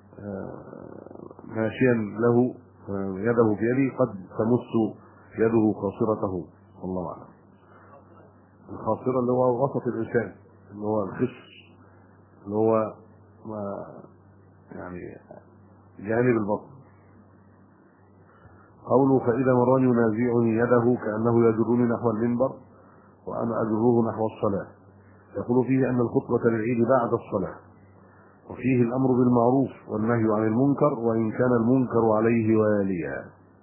ماشيا له يده في يده قد تمس يده خاصرته، والله اعلم. الخاصرة اللي هو وسط الانسان، اللي هو الخص، اللي هو ما يعني جانب البطن. قوله فإذا مران ينازعني يده كأنه يجرني نحو المنبر وأنا أجره نحو الصلاة. يقول فيه أن الخطبة للعيد بعد الصلاة، وفيه الأمر بالمعروف والنهي عن المنكر وإن كان المنكر عليه واليا.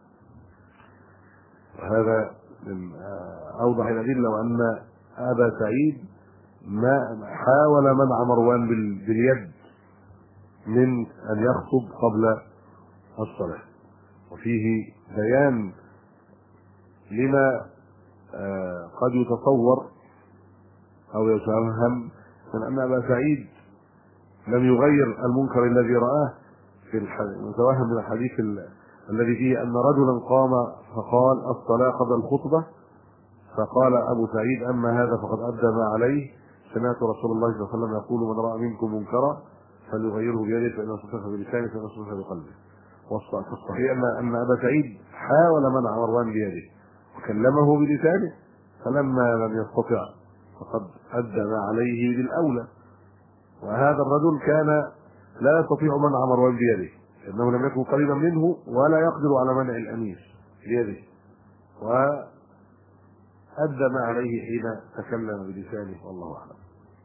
وهذا من أوضح الأدلة، وأن أبا سعيد ما حاول منع مروان باليد من أن يخطب قبل الصلاة، وفيه بيان لما قد يتصور أو يتوهم من أن أبا سعيد لم يغير المنكر الذي رآه في المتوهم من الحديث الذي فيه أن رجلا قام فقال الصلاة قبل الخطبة، فقال أبو سعيد أما هذا فقد أدى ما عليه، سمعت رسول الله صلى الله عليه وسلم يقول من رأى منكم منكرا فليغيره بيده فإن استطاع بلسانه فإن استطاع بقلبه. والصحيح أن أبا سعيد حاول منع مروان بيده وكلمه بلسانه، فلما لم يستطع فقد أدى ما عليه بالأولى. وهذا الرجل كان لا يستطيع منع مروان بيده لأنه لم يكن قريبا منه ولا يقدر على منع الأمير بيده، وأدى ما عليه حين تكلم بلسانه، والله أعلم.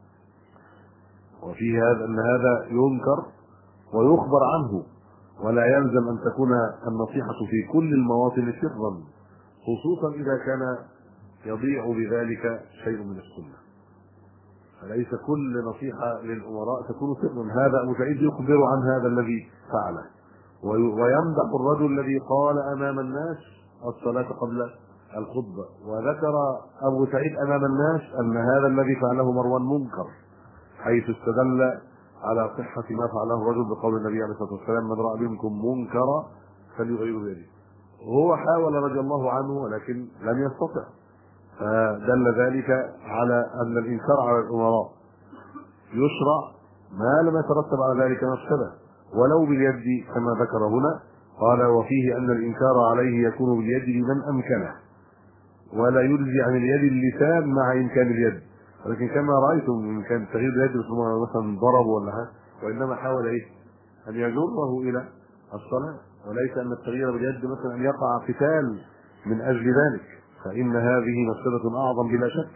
وفيه هذا أن هذا ينكر ويخبر عنه، ولا يلزم أن تكون النصيحة في كل المواطن سرا، خصوصا إذا كان يضيع بذلك شيء من السنة، فليس كل نصيحة للأمراء تكون سرا. هذا أبو سعيد يخبر عن هذا الذي فعله، ويمدح الرجل الذي قال امام الناس الصلاه قبل الخطبه. وذكر ابو سعيد امام الناس ان هذا الذي فعله مروان منكر، حيث استدل على صحه ما فعله الرجل بقول النبي عليه الصلاه والسلام: من راى منكم منكرا فليغيره بيده. هو حاول رضي الله عنه ولكن لم يستطع، فدل ذلك على ان الانكار على الامراء يشرع ما لم يترتب على ذلك مفسده ولو باليد كما ذكر هنا. قال: وفيه ان الانكار عليه يكون باليد لمن امكنه، ولا يجزي عن اليد اللسان مع امكان اليد. ولكن كما رايتم ان كان تغيير اليد مثلا ضرب ولا حاجه، وانما حاول ايه؟ ان يجره الى الصلاه، وليس ان التغيير باليد مثلا ان يقع قتال من اجل ذلك، فان هذه مفسده اعظم بلا شك.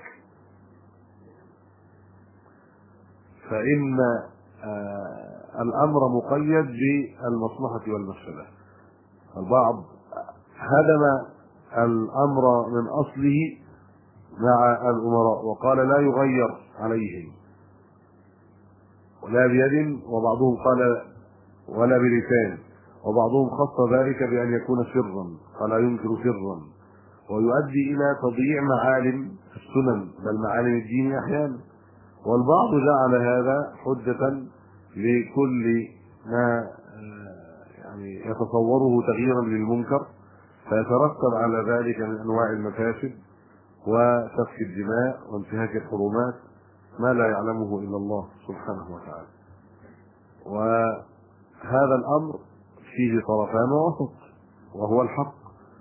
فان آه الامر مقيد بالمصلحه والمفسده. البعض هدم الامر من اصله مع الامراء وقال لا يغير عليهم ولا بيد، وبعضهم قال ولا بلسان، وبعضهم خص ذلك بان يكون سرا فلا ينكر سرا، ويؤدي الى تضييع معالم السنن بل معالم الدين احيانا. والبعض جعل هذا حجة لكل ما يعني يتصوره تغييرا للمنكر، فيترتب على ذلك من انواع المفاسد وسفك الدماء وانتهاك الحرمات ما لا يعلمه الا الله سبحانه وتعالى. وهذا الامر فيه طرفان وسط وهو الحق،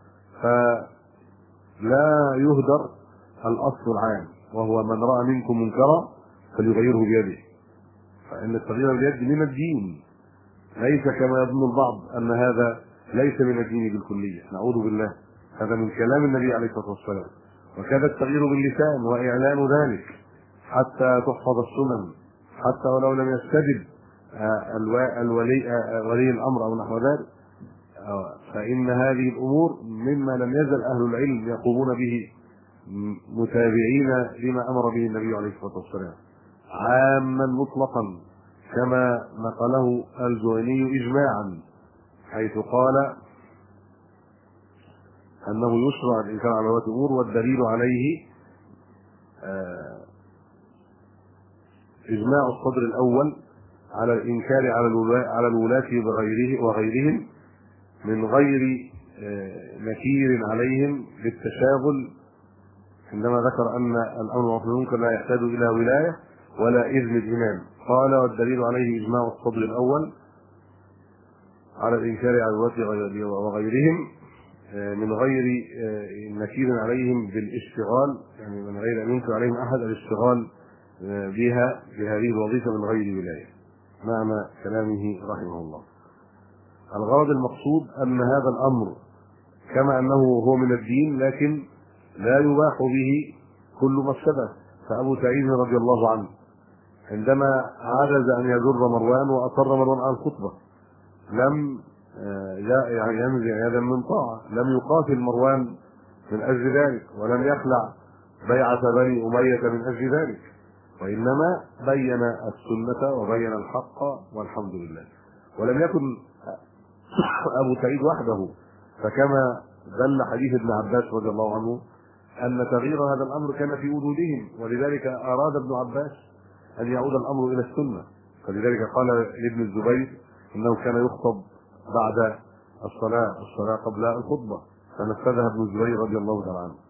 فلا يهدر الاصل العام وهو من راى منكم منكرا فليغيره بيده، فان التغيير باليد من الدين، ليس كما يظن البعض ان هذا ليس من الدين بالكليه، نعوذ بالله، هذا من كلام النبي عليه الصلاه والسلام. وكذا التغيير باللسان واعلان ذلك حتى تحفظ السنن، حتى ولو لم يستجب الولي ولي الامر او نحو ذلك، فان هذه الامور مما لم يزل اهل العلم يقومون به متابعين لما امر به النبي عليه الصلاه والسلام عاما مطلقا، كما نقله الجويني اجماعا، حيث قال انه يشرع الانكار على ولاة الامور، والدليل عليه اجماع الصدر الاول على الانكار على الولاة بغيره وغيرهم من غير نكير عليهم للتشاغل، عندما ذكر ان الامر بالمنكر لا يحتاج الى ولايه ولا اذن الامام. قال: والدليل عليه اجماع الصدر الاول على الانكار على الولاة وغيرهم من غير نكير عليهم بالاشتغال، يعني من غير ان ينكر عليهم احد الاشتغال بها بهذه الوظيفه من غير ولايه، معنى كلامه رحمه الله. الغرض المقصود ان هذا الامر كما انه هو من الدين لكن لا يباح به كل مفسده. فابو سعيد رضي الله عنه عندما عجز ان يجر مروان واصر مروان على الخطبه لم يعني ينزع يدا من طاعه، لم يقاتل مروان من اجل ذلك، ولم يخلع بيعه بني اميه من اجل ذلك، وانما بين السنه وبين الحق والحمد لله. ولم يكن ابو سعيد وحده، فكما دل حديث ابن عباس رضي الله عنه ان تغيير هذا الامر كان في وجودهم، ولذلك اراد ابن عباس ان يعود الامر الى السنه، فلذلك قال لابن الزبير انه كان يخطب بعد الصلاه الصلاه قبل الخطبه، فنفذها ابن الزبير رضي الله تعالى عنه.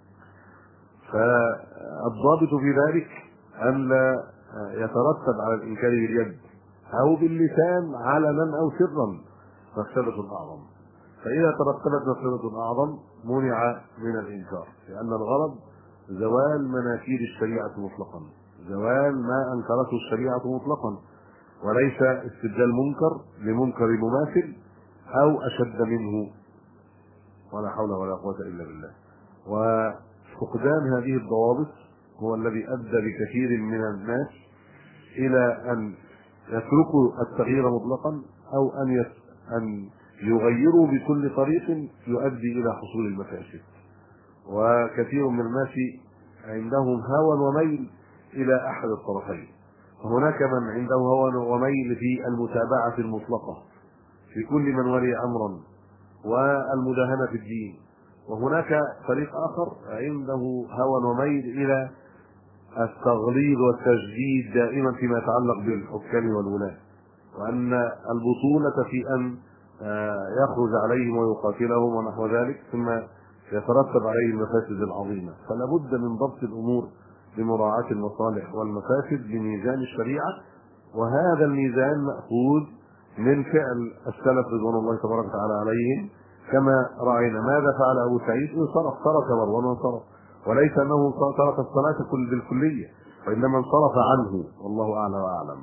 فالضابط في ذلك ان لا يترتب على الانكار باليد او باللسان علنا او سرا مفسده اعظم، فاذا ترتبت مفسده اعظم منع من الانكار، لان الغرض زوال مناكير الشريعه مطلقا، زوال ما انكرته الشريعه مطلقا، وليس استبدال منكر بمنكر مماثل او اشد منه، ولا حول ولا قوه الا بالله. وفقدان هذه الضوابط هو الذي ادى بكثير من الناس الى ان يتركوا التغيير مطلقا او ان يس... ان يغيروا بكل طريق يؤدي الى حصول المفاسد. وكثير من الناس عندهم هوى وميل الى احد الطرفين، وهناك من عنده هوى وميل في المتابعه المطلقه في كل من ولي أمرا والمداهنة في الدين. وهناك فريق آخر عنده هوى وميل إلى التغليظ والتشديد دائما فيما يتعلق بالحكام والولاة، وأن البطولة في أن يخرج عليهم ويقاتلهم ونحو ذلك، ثم يترتب عليه المفاسد العظيمة. فلا بد من ضبط الأمور بمراعاة المصالح والمفاسد بميزان الشريعة، وهذا الميزان مأخوذ من فعل السلف رضوان الله تبارك وتعالى عليهم، كما رأينا ماذا فعل أبو سعيد؟ انصرف، ترك مروان وانصرف، وليس أنه ترك الصلاة كل بالكلية، وإنما انصرف عنه، والله أعلى وأعلم.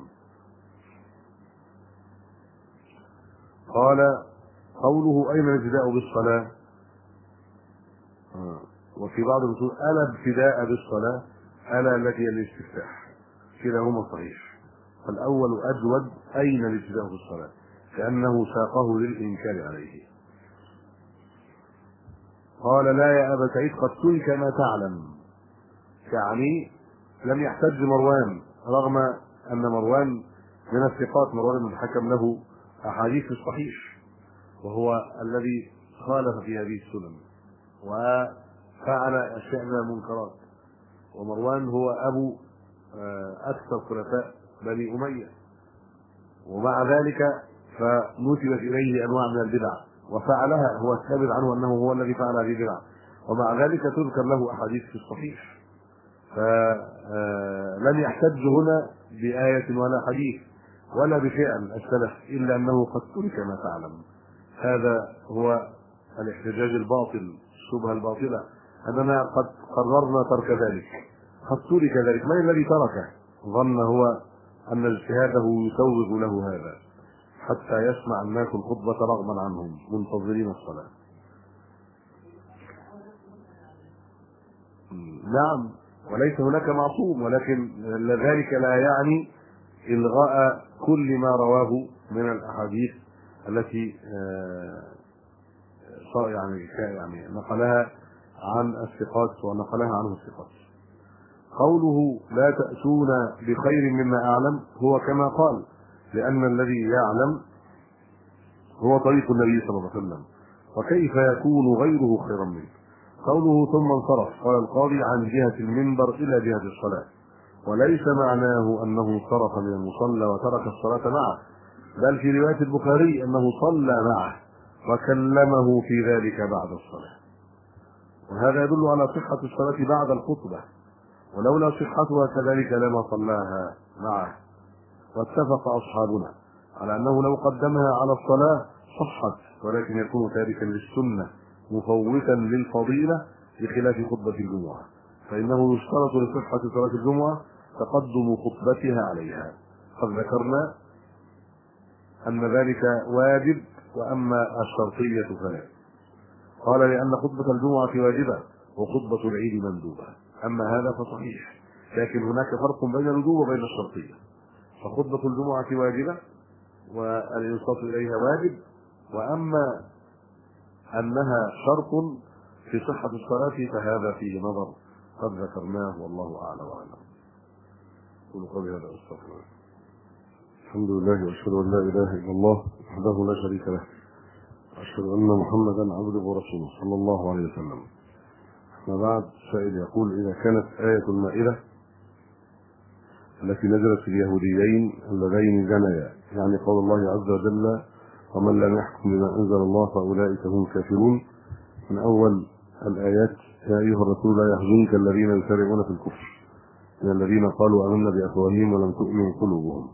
قال قوله أين الابتداء بالصلاة؟ آه. وفي بعض النصوص ألا ابتداء بالصلاة، ألا التي هي الاستفتاح، كلاهما صحيح. فالأول أجود، أين الابتداء بالصلاة، كأنه ساقه للإنكار عليه. قال لا يا أبا سعيد قد ترك ما تعلم، يعني لم يحتج مروان، رغم أن مروان من الثقات، مروان بن الحكم له أحاديث الصحيح، وهو الذي خالف في هذه السنن وفعل أشياء من المنكرات، ومروان هو أبو أكثر خلفاء بني أمية، ومع ذلك فنسبت إليه أنواع من البدع وفعلها، هو الثابت عنه أنه هو الذي فعل هذه البدع، ومع ذلك تذكر له أحاديث في الصحيح. فلم يحتج هنا بآية ولا حديث ولا بفعل السلف، إلا أنه قد ترك ما تعلم. هذا هو الاحتجاج الباطل، الشبهة الباطلة، أننا قد قررنا ترك ذلك، قد ترك ذلك. من الذي تركه؟ ظن هو أن اجتهاده يسوغ له هذا، حتى يسمع الناس الخطبة رغما عنهم منتظرين الصلاة. نعم، وليس هناك معصوم، ولكن ذلك لا يعني إلغاء كل ما رواه من الأحاديث التي يعني يعني نقلها عن الثقات ونقلها عنه الثقات. قوله لا تأتون بخير مما أعلم هو كما قال، لأن الذي يعلم هو طريق النبي صلى الله عليه وسلم، وكيف يكون غيره خيرا منه. قوله ثم انصرف، قال القاضي عن جهة المنبر إلى جهة الصلاة، وليس معناه أنه انصرف من المصلى وترك الصلاة معه، بل في رواية البخاري أنه صلى معه وكلمه في ذلك بعد الصلاة، وهذا يدل على صحة الصلاة بعد الخطبة، ولولا صحتها كذلك لما صلاها معه. واتفق أصحابنا على أنه لو قدمها على الصلاة صحت، ولكن يكون تاركا للسنة مفوتا للفضيلة، بخلاف خطبة الجمعة، فإنه يشترط لصحة صلاة الجمعة تقدم خطبتها عليها. قد ذكرنا أن ذلك واجب، وأما الشرطية فلا. قال لأن خطبة الجمعة واجبة وخطبة العيد مندوبة، أما هذا فصحيح، لكن هناك فرق بين الوجوب وبين الشرطية. فخطبة الجمعة واجبة والإنصات إليها واجب، وأما أنها شرط في صحة الصلاة فهذا فيه نظر قد ذكرناه، والله أعلى وأعلم. قولوا قولي هذا أستغفر الله. الحمد لله، وأشهد أن لا إله إلا الله وحده لا شريك له، وأشهد أن محمدا عبده ورسوله صلى الله عليه وسلم. ما بعد، سائل يقول: إذا كانت آية المائدة التي نزلت في اليهوديين اللذين زنيا، يعني قول الله عز وجل: ومن لم يحكم بما أنزل الله فأولئك هم الكافرون، من أول الآيات: يا أيها الرسول لا يحزنك الذين يسارعون في الكفر من الذين قالوا آمنا بأفواههم ولم تؤمن قلوبهم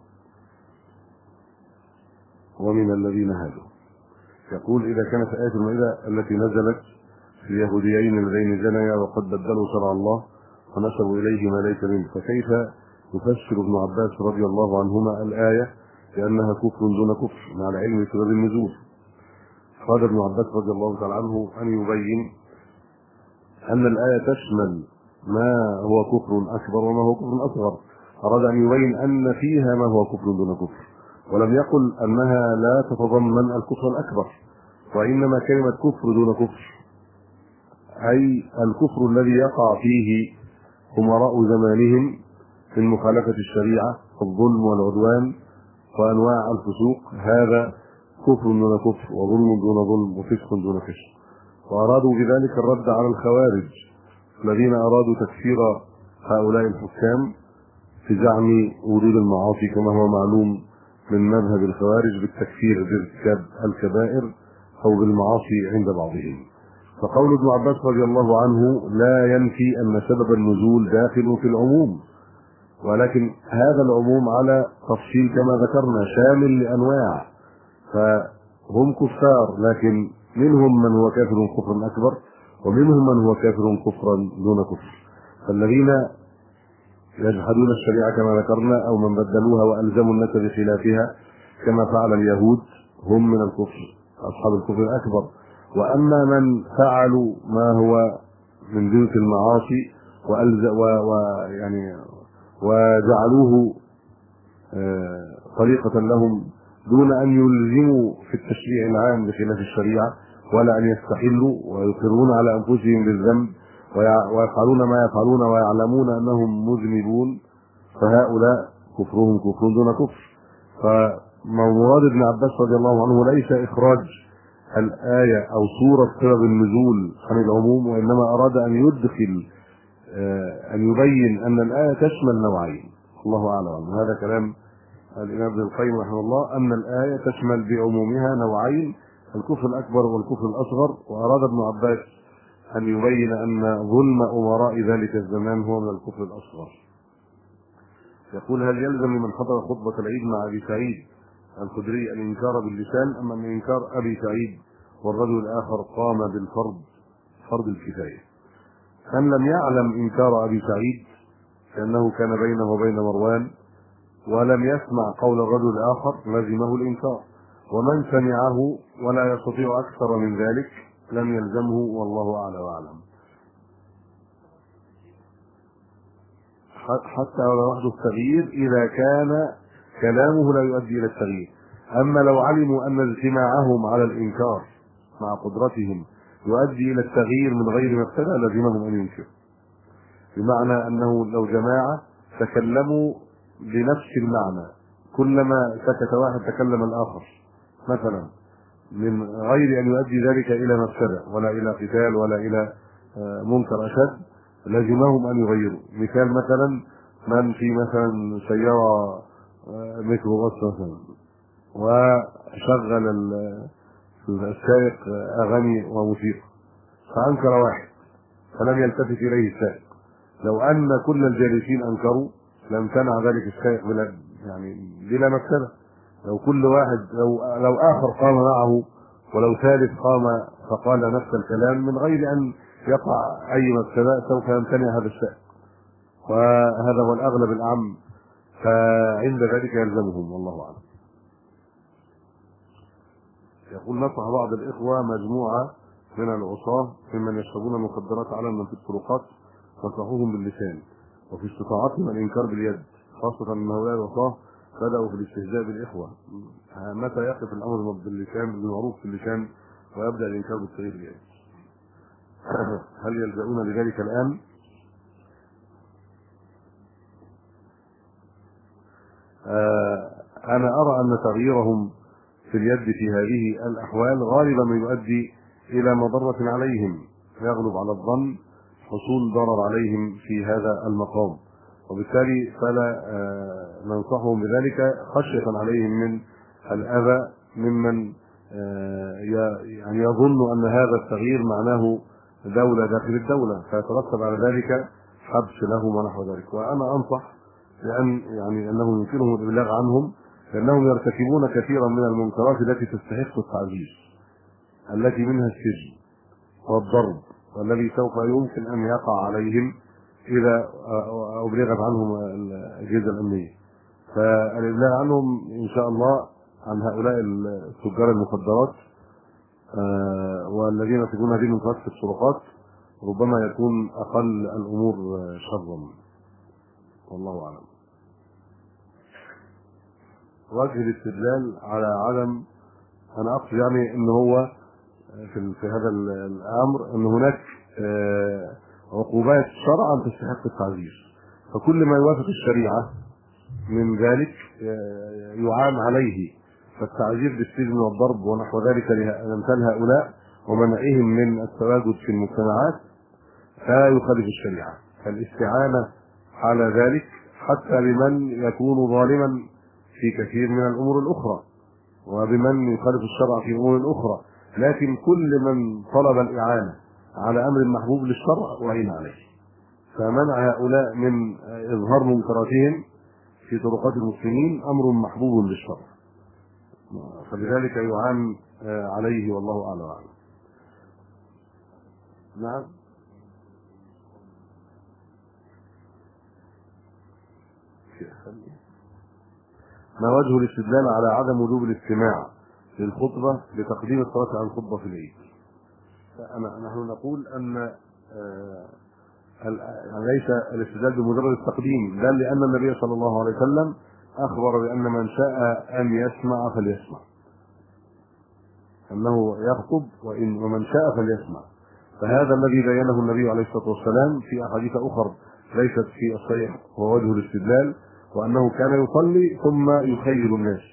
ومن الذين هادوا. يقول: إذا كانت آية المائدة التي نزلت في اليهوديين اللذين زنيا وقد بدلوا شرع الله ونسبوا إليه ما ليس منه، فكيف يفسر ابن عباس رضي الله عنهما الآية لأنها كفر دون كفر مع العلم بسبب النزول؟ قال ابن عباس رضي الله تعالى عنه أن يبين أن الآية تشمل ما هو كفر أكبر وما هو كفر أصغر، أراد أن يبين أن فيها ما هو كفر دون كفر، ولم يقل أنها لا تتضمن الكفر الأكبر، وإنما كلمة كفر دون كفر أي الكفر الذي يقع فيه أمراء زمانهم من مخالفة الشريعة، الظلم والعدوان وأنواع الفسوق، هذا كفر دون كفر وظلم دون ظلم وفسق دون فسق. وأرادوا بذلك الرد على الخوارج الذين أرادوا تكفير هؤلاء الحكام في زعم وجود المعاصي كما هو معلوم من مذهب الخوارج بالتكفير بارتكاب الكبائر أو بالمعاصي عند بعضهم. فقول ابن عباس رضي الله عنه لا ينفي أن سبب النزول داخل في العموم، ولكن هذا العموم على تفصيل كما ذكرنا شامل لأنواع، فهم كفار لكن منهم من هو كافر كفرا أكبر ومنهم من هو كافر كفرا دون كفر. فالذين يجحدون الشريعة كما ذكرنا أو من بدلوها وألزموا الناس بخلافها كما فعل اليهود هم من الكفر أصحاب الكفر الأكبر. وأما من فعلوا ما هو من جنس المعاصي ويعني وجعلوه طريقة لهم دون أن يلزموا في التشريع العام بخلاف الشريعة ولا أن يستحلوا ويقرون على أنفسهم بالذنب ويفعلون ما يفعلون ويعلمون أنهم مذنبون، فهؤلاء كفرهم كفر دون كفر. فمراد ابن عباس رضي الله عنه ليس إخراج الآية أو صورة سبب النزول عن العموم، وإنما أراد أن يدخل أن يبين أن الآية تشمل نوعين. الله أعلم. هذا كلام الإمام ابن القيم رحمه الله أن الآية تشمل بعمومها نوعين، الكفر الأكبر والكفر الأصغر. وأراد ابن عباس أن يبين أن ظلم أمراء ذلك الزمان هو من الكفر الأصغر. يقول هل يلزم من حضر خطبة العيد مع أبي سعيد الخدري الإنكار باللسان أم أن إنكار أبي سعيد والرجل الآخر قام بالفرض فرض الكفاية؟ من لم يعلم إنكار أبي سعيد لأنه كان بينه وبين مروان ولم يسمع قول الرجل الآخر لزمه الإنكار، ومن سمعه ولا يستطيع أكثر من ذلك لم يلزمه، والله أعلى وأعلم. حتى ولو يحدث التغيير إذا كان كلامه لا يؤدي إلى التغيير. أما لو علموا أن اجتماعهم على الإنكار مع قدرتهم يؤدي إلى التغيير من غير مفسدة لزمهم أن ينكروا، بمعنى أنه لو جماعة تكلموا بنفس المعنى كلما سكت واحد تكلم الآخر مثلا من غير أن يؤدي ذلك إلى مفسدة ولا إلى قتال ولا إلى منكر أشد لزمهم أن يغيروا. مثال مثلا من في مثلا سيارة ميكروباص مثلا وشغل السائق أغاني وموسيقى فأنكر واحد فلم يلتفت إليه السائق، لو أن كل الجالسين أنكروا لم تنع ذلك السائق بلا يعني بلا مفسدة. لو كل واحد لو لو آخر قام معه ولو ثالث قام فقال نفس الكلام من غير أن يقع أي مفسدة سوف يمتنع هذا السائق، وهذا هو الأغلب الأعم، فعند ذلك يلزمهم والله أعلم. يقول نصح بعض الإخوة مجموعة من العصاة ممن يشربون المخدرات علنا في الطرقات نصحوهم باللسان وفي استطاعتهم الإنكار باليد، خاصة أن هؤلاء العصاة بدأوا في الاستهزاء بالإخوة. متى يقف الأمر باللسان بالمعروف في اللسان ويبدأ الإنكار بالصغير باليد؟ هل يلجؤون لذلك الآن؟ آه أنا أرى أن تغييرهم في اليد في هذه الأحوال غالبا ما يؤدي إلى مضرة عليهم، يغلب على الظن حصول ضرر عليهم في هذا المقام، وبالتالي فلا آه ننصحهم بذلك خشية عليهم من الأذى ممن آه يعني يظن أن هذا التغيير معناه دولة داخل الدولة فيترتب على ذلك حبس لهم ونحو ذلك. وأنا أنصح لأن يعني أنه يمكنهم الإبلاغ عنهم لأنهم يرتكبون كثيرا من المنكرات التي تستحق التعزيز، التي منها السجن والضرب والذي سوف يمكن أن يقع عليهم إذا أبلغت عنهم الأجهزة الأمنية. فالإبلاغ عنهم إن شاء الله عن هؤلاء تجار المخدرات والذين يتجرون هذه المنكرات في الطرقات ربما يكون أقل الأمور شرا، والله أعلم. وجه الاستدلال على عدم، أنا أقصد يعني أن هو في, في هذا الأمر أن هناك عقوبات شرعا تستحق التعزير، فكل ما يوافق الشريعة من ذلك يعان عليه، فالتعذير بالسجن والضرب ونحو ذلك لأمثال هؤلاء ومنعهم من التواجد في المجتمعات لا يخالف الشريعة. فالاستعانة على ذلك حتى بمن يكون ظالما في كثير من الأمور الأخرى وبمن يخالف الشرع في أمور أخرى، لكن كل من طلب الإعانة على أمر محبوب للشرع وعين عليه. فمنع هؤلاء من إظهار منكراتهم في طرقات المسلمين أمر محبوب للشرع، فلذلك يعان عليه والله أعلم وأعلم. نعم. ما وجه الاستدلال على عدم وجوب الاستماع للخطبة لتقديم الصلاة على الخطبة في العيد؟ نحن نقول أن ليس الاستدلال بمجرد التقديم، بل لأن النبي صلى الله عليه وسلم أخبر بأن من شاء أن يسمع فليسمع، أنه يخطب وإن ومن شاء فليسمع. فهذا الذي بينه النبي عليه الصلاة والسلام في أحاديث أخرى ليست في الصحيح هو وجه الاستدلال، وأنه كان يصلي ثم يخير الناس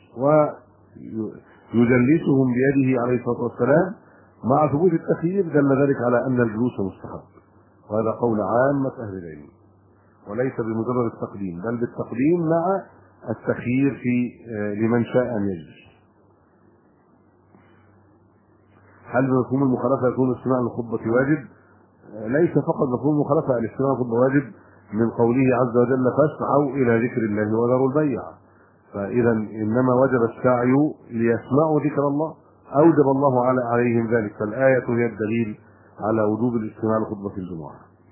ويجلسهم بيده عليه الصلاة والسلام. مع ثبوت التخيير دل ذلك على أن الجلوس مستحب، وهذا قول عامة أهل العلم، وليس بمجرد التقديم بل بالتقديم مع التخيير في لمن شاء أن يجلس. هل بمفهوم المخالفة يكون الاستماع للخطبة واجب؟ ليس فقط مفهوم المخالفة، الاستماع للخطبة واجب من قوله عز وجل فاسعوا إلى ذكر الله وذروا البيع. فإذا إنما وجب السعي ليسمعوا ذكر الله، أوجب الله على عليهم ذلك، فالآية هي الدليل على وجوب الاستماع لخطبة الجمعة.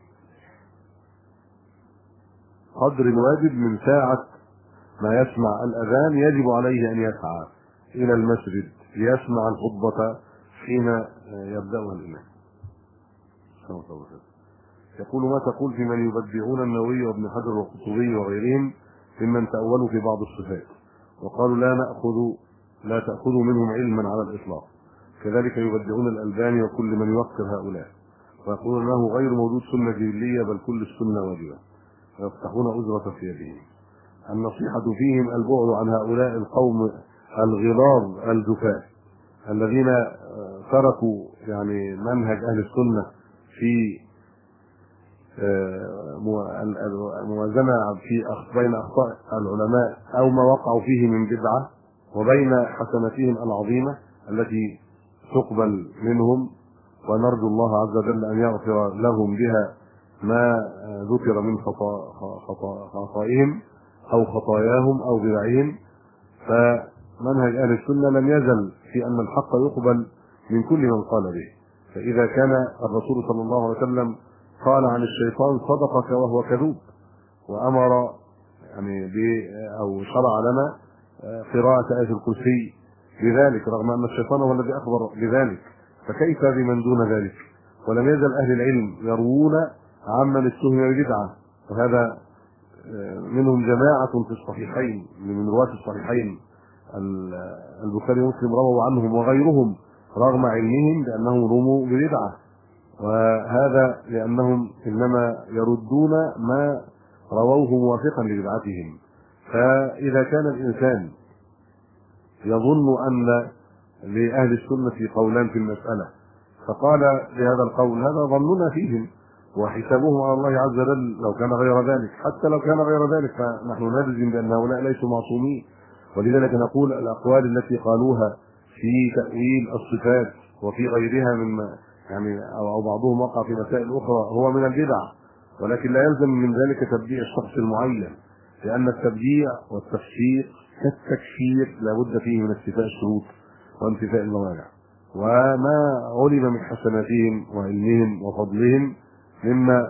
قدر الواجب من ساعة ما يسمع الأذان يجب عليه أن يسعى إلى المسجد ليسمع الخطبة حين يبدأها الإمام. يقول ما تقول في من يبدعون النووي وابن حجر والقرطبي وغيرهم ممن تأولوا في بعض الصفات وقالوا لا نأخذ لا تأخذوا منهم علما على الإطلاق، كذلك يبدعون الألباني وكل من يوقر هؤلاء ويقولون أنه غير موجود سنة جبلية بل كل السنة واجبة ويفتحون أجرة في يدهم. النصيحة فيهم البعد عن هؤلاء القوم الغلاظ الجفاة الذين تركوا يعني منهج أهل السنة في موازنة في بين أخطاء العلماء أو ما وقعوا فيه من بدعة وبين حسناتهم العظيمة التي تقبل منهم، ونرجو الله عز وجل أن يغفر لهم بها ما ذكر من خطائهم أو خطاياهم أو بدعهم. فمنهج أهل السنة لم يزل في أن الحق يقبل من كل من قال به. فإذا كان الرسول صلى الله عليه وسلم قال عن الشيطان صدقك وهو كذوب، وأمر يعني أو شرع لنا قراءة آية الكرسي بذلك رغم أن الشيطان هو الذي أخبر بذلك، فكيف بمن دون ذلك؟ ولم يزل أهل العلم يروون عمن اتهم ببدعة، وهذا منهم جماعة في الصحيحين من رواة الصحيحين البخاري ومسلم رووا عنهم وغيرهم رغم علمهم بأنهم رموا ببدعة، وهذا لأنهم إنما يردون ما رووه موافقا لبدعتهم. فإذا كان الإنسان يظن أن لأهل السنة قولان في المسألة فقال بهذا القول، هذا ظننا فيهم وحسابهم على الله عز وجل لو كان غير ذلك. حتى لو كان غير ذلك فنحن نجزم بأن هؤلاء ليسوا معصومين، ولذلك نقول الأقوال التي قالوها في تأويل الصفات وفي غيرها من يعني أو بعضهم وقع في مسائل أخرى هو من البدع، ولكن لا يلزم من ذلك تبديع الشخص المعين، لأن التبديع والتفسير كالتكفير لا بد فيه من استيفاء الشروط وانتفاء الموانع. وما علم من حسناتهم وعلمهم وفضلهم مما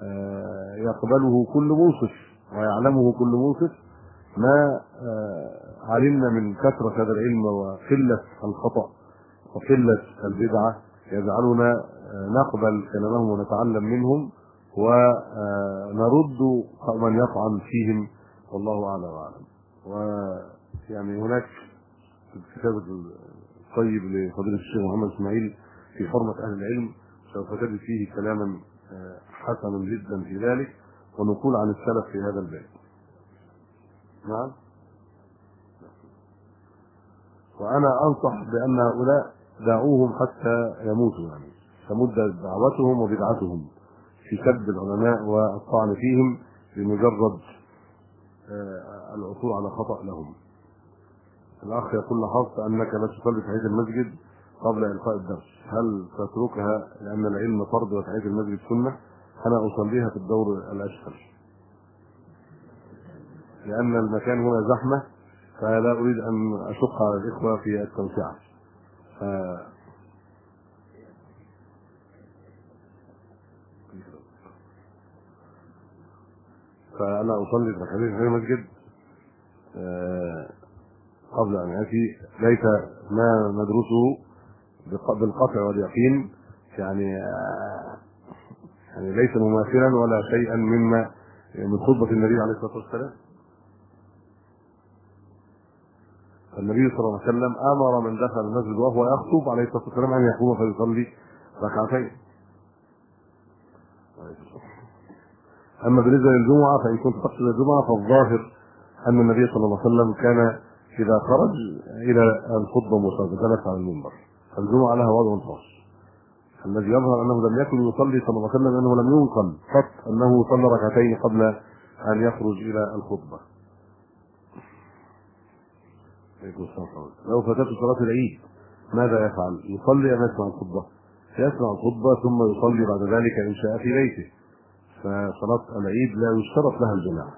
يقبله كل منصف ويعلمه كل منصف، ما علمنا من كثرة هذا العلم وقلة الخطأ وقلة البدعة يجعلنا نقبل كلامهم ونتعلم منهم ونرد من يطعن فيهم، والله أعلم وأعلم. ويعني هناك الكتاب الطيب لفضيلة الشيخ محمد إسماعيل في حرمة أهل العلم سوف تجد فيه كلاما حسنا جدا في ذلك ونقول عن السلف في هذا الباب. نعم. وأنا أنصح بأن هؤلاء دعوهم حتى يموتوا، يعني تمد دعوتهم وبدعتهم في سب العلماء والطعن فيهم بمجرد العثور على خطأ لهم. الأخ يقول: لاحظت أنك لا تصلي تحية المسجد قبل إلقاء الدرس، هل تتركها لأن العلم فرض وتحية المسجد سنة؟ أنا أصليها في الدور الأسفل لأن المكان هنا زحمة، فلا أريد أن أشق على الإخوة في التوسعة. ف... فأنا أصلي ركعتين في المسجد قبل أن آتي، ليس ما ندرسه بالقطع واليقين، يعني يعني ليس مماثلا ولا شيئا مما من خطبة النبي عليه الصلاة والسلام. النبي صلى الله عليه وسلم أمر من دخل المسجد وهو يخطب عليه الصلاة والسلام أن يقوم فيصلي ركعتين. أما بالنسبة للجمعة فإن كنت تقصد الجمعة فالظاهر أن النبي صلى الله عليه وسلم كان إذا خرج إلى الخطبة مباشرة جلس على المنبر، فالجمعة لها وضع خاص. الذي يظهر أنه لم يكن يصلي صلى الله عليه وسلم أنه لم ينقل قط أنه صلى ركعتين قبل أن يخرج إلى الخطبة. لو فاتته صلاة العيد ماذا يفعل؟ يصلي أم يسمع الخطبة؟ يسمع الخطبة ثم يصلي بعد ذلك إن شاء في بيته. فصلاة العيد لا يشترط لها الجماعة.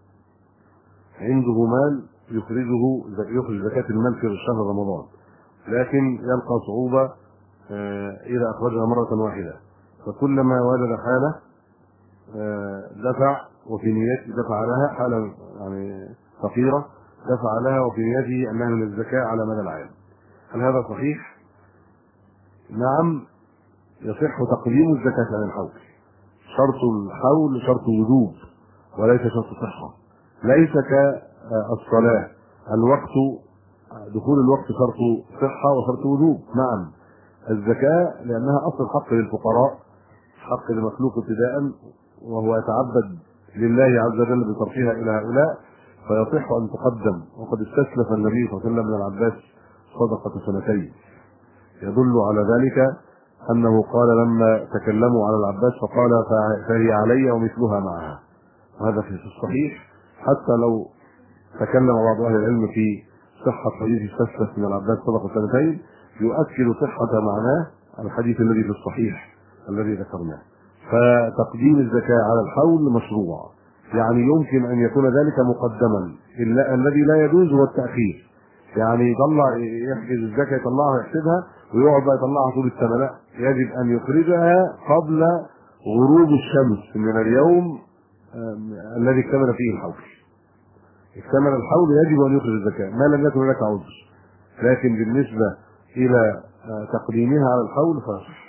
عنده مال يخرجه يخرج زكاة المال في شهر رمضان، لكن يلقى صعوبة إذا أخرجها مرة واحدة، فكلما وجد حالة دفع وفي نيته دفع لها، حالة يعني فقيرة دفع لها وفي نيته أنها من الزكاة على مدى العام. هل هذا صحيح؟ نعم، يصح تقديم الزكاة عن الحول. شرط الحول شرط وجوب وليس شرط صحة، ليس كالصلاة الوقت دخول الوقت شرط صحة وشرط وجوب. نعم، الزكاة لأنها أصل حق للفقراء، حق للمخلوق ابتداء، وهو يتعبد لله عز وجل بصرفها إلى هؤلاء، فيصح أن تقدم. وقد استسلف النبي صلى الله عليه وسلم من العباس صدقة سنتين، يدل على ذلك أنه قال لما تكلموا على العباس فقال فهي علي ومثلها معها. وهذا في الصحيح، حتى لو تكلم بعض أهل العلم في صحة حديث استسلف من العباس صدقة سنتين، يؤكد صحة معناه الحديث الذي في الصحيح الذي ذكرناه. فتقديم الزكاة على الحول مشروع، يعني يمكن أن يكون ذلك مقدما، إلا الذي لا يجوز هو التأخير، يعني يطلع يحجز الزكاة يطلعها يحسبها ويقعد بقى يطلعها طول السنة، لا، يجب أن يخرجها قبل غروب الشمس من اليوم الذي اكتمل فيه الحول. اكتمل الحول يجب أن يخرج الزكاة ما لم يكن هناك عذر، لكن بالنسبة إلى تقديمها على الحول فصح.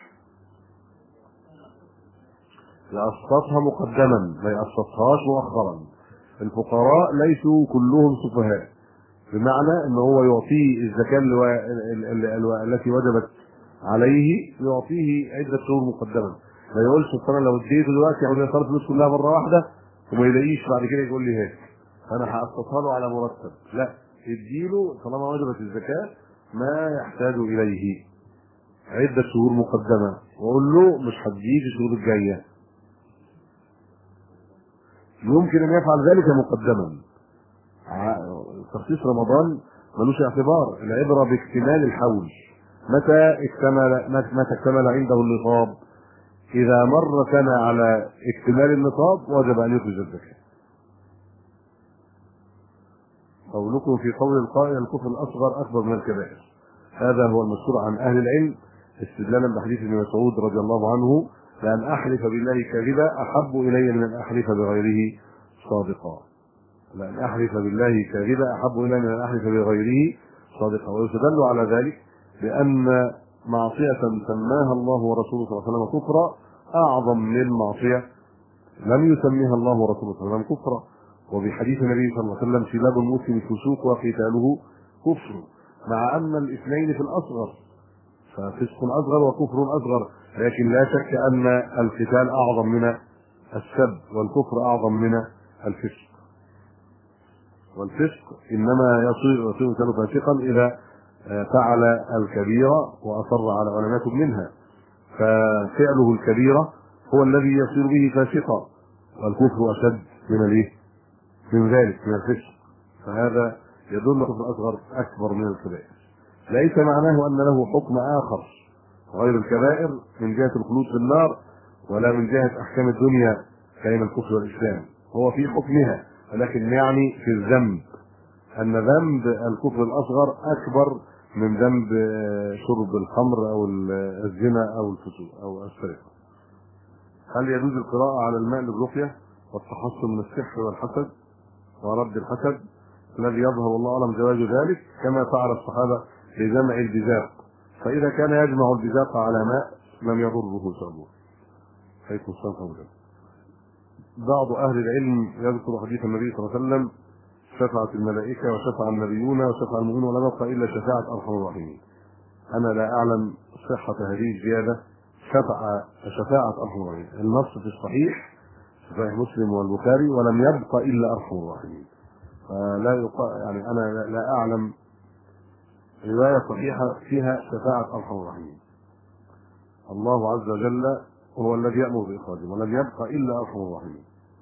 يقسطها مقدما، ما يقسطهاش مؤخرا. الفقراء ليسوا كلهم سفهاء، بمعنى ان هو يعطيه الزكاة التي وجبت عليه يعطيه عدة شهور مقدما. ما يقولش السنة لو اديته دلوقتي ياخد صرف الفلوس كلها مرة واحدة وما يلاقيش بعد كده يقول لي هات انا هقسطها له على مرتب، لا، اديله طالما وجبت الزكاة ما يحتاج اليه عدة شهور مقدمة، وقول له مش هتجيب الشهور الجاية. يمكن ان يفعل ذلك مقدما. تخصيص رمضان ملوش اعتبار، العبرة باكتمال الحول. متى اكتمل متى اكتمل عنده النصاب؟ اذا مر سنة على اكتمال النصاب وجب ان يخرج الزكاة. قولكم في قول القائل الكفر الاصغر اكبر من الكبائر، هذا هو المشهور عن اهل العلم استدلالا بحديث ابن مسعود رضي الله عنه: لأن أحلف بالله كاذبا أحب إلي من أن أحلف بغيره صادقا. لأن أحلف بالله كاذبا أحب إلي من أن أحلف بغيره صادقا. ويستدل على ذلك بأن معصية سماها الله ورسوله صلى الله عليه وسلم كفرا أعظم من معصية لم يسميها الله ورسوله صلى الله عليه وسلم كفرا. وبحديث النبي صلى الله عليه وسلم: سباب المسلم فسوق وقتاله كفر، مع أن الاثنين في الأصغر، ففسق أصغر وكفر أصغر، لكن لا شك أن القتال أعظم من السب والكفر أعظم من الفسق. والفسق إنما يصير يصير فاسقا إذا فعل الكبيرة وأصر على ولم يتب منها، ففعله الكبيرة هو الذي يصير به فاسقا، والكفر أشد من الايه؟ من ذلك، من الفسق. فهذا يدل الكفر الأصغر أكبر من الكبائر. ليس معناه أن له حكم آخر غير الكبائر من جهة الخلود في النار، ولا من جهة أحكام الدنيا كلمة الكفر والإسلام، هو في حكمها، ولكن يعني في الذنب، أن ذنب الكفر الأصغر أكبر من ذنب شرب الخمر أو الزنا أو الفسوق أو السرقة. هل يجوز القراءة على الماء للرقية والتحصن من السحر والحسد ورد الحسد؟ الذي يظهر والله أعلم جواز ذلك، كما فعل الصحابة لجمع البزاق، فإذا كان يجمع البزاق على ماء لم يضره شربه. عليكم السلام ورحمة الله. بعض أهل العلم يذكر حديث النبي صلى الله عليه وسلم: شفعت الملائكة وشفع النبيون وشفع المؤمنون ولم يبق إلا شفاعة أرحم الراحمين. أنا لا أعلم صحة هذه الزيادة، شفع شفاعة أرحم الراحمين. النص في الصحيح صحيح مسلم والبخاري: ولم يبق إلا أرحم الراحمين. فلا يقال، يعني أنا لا أعلم رواية صحيحة فيها شفاعة أرحم الراحمين. الله عز وجل هو الذي يأمر بإخراجهم، ولم يبق إلا أرحم الراحمين.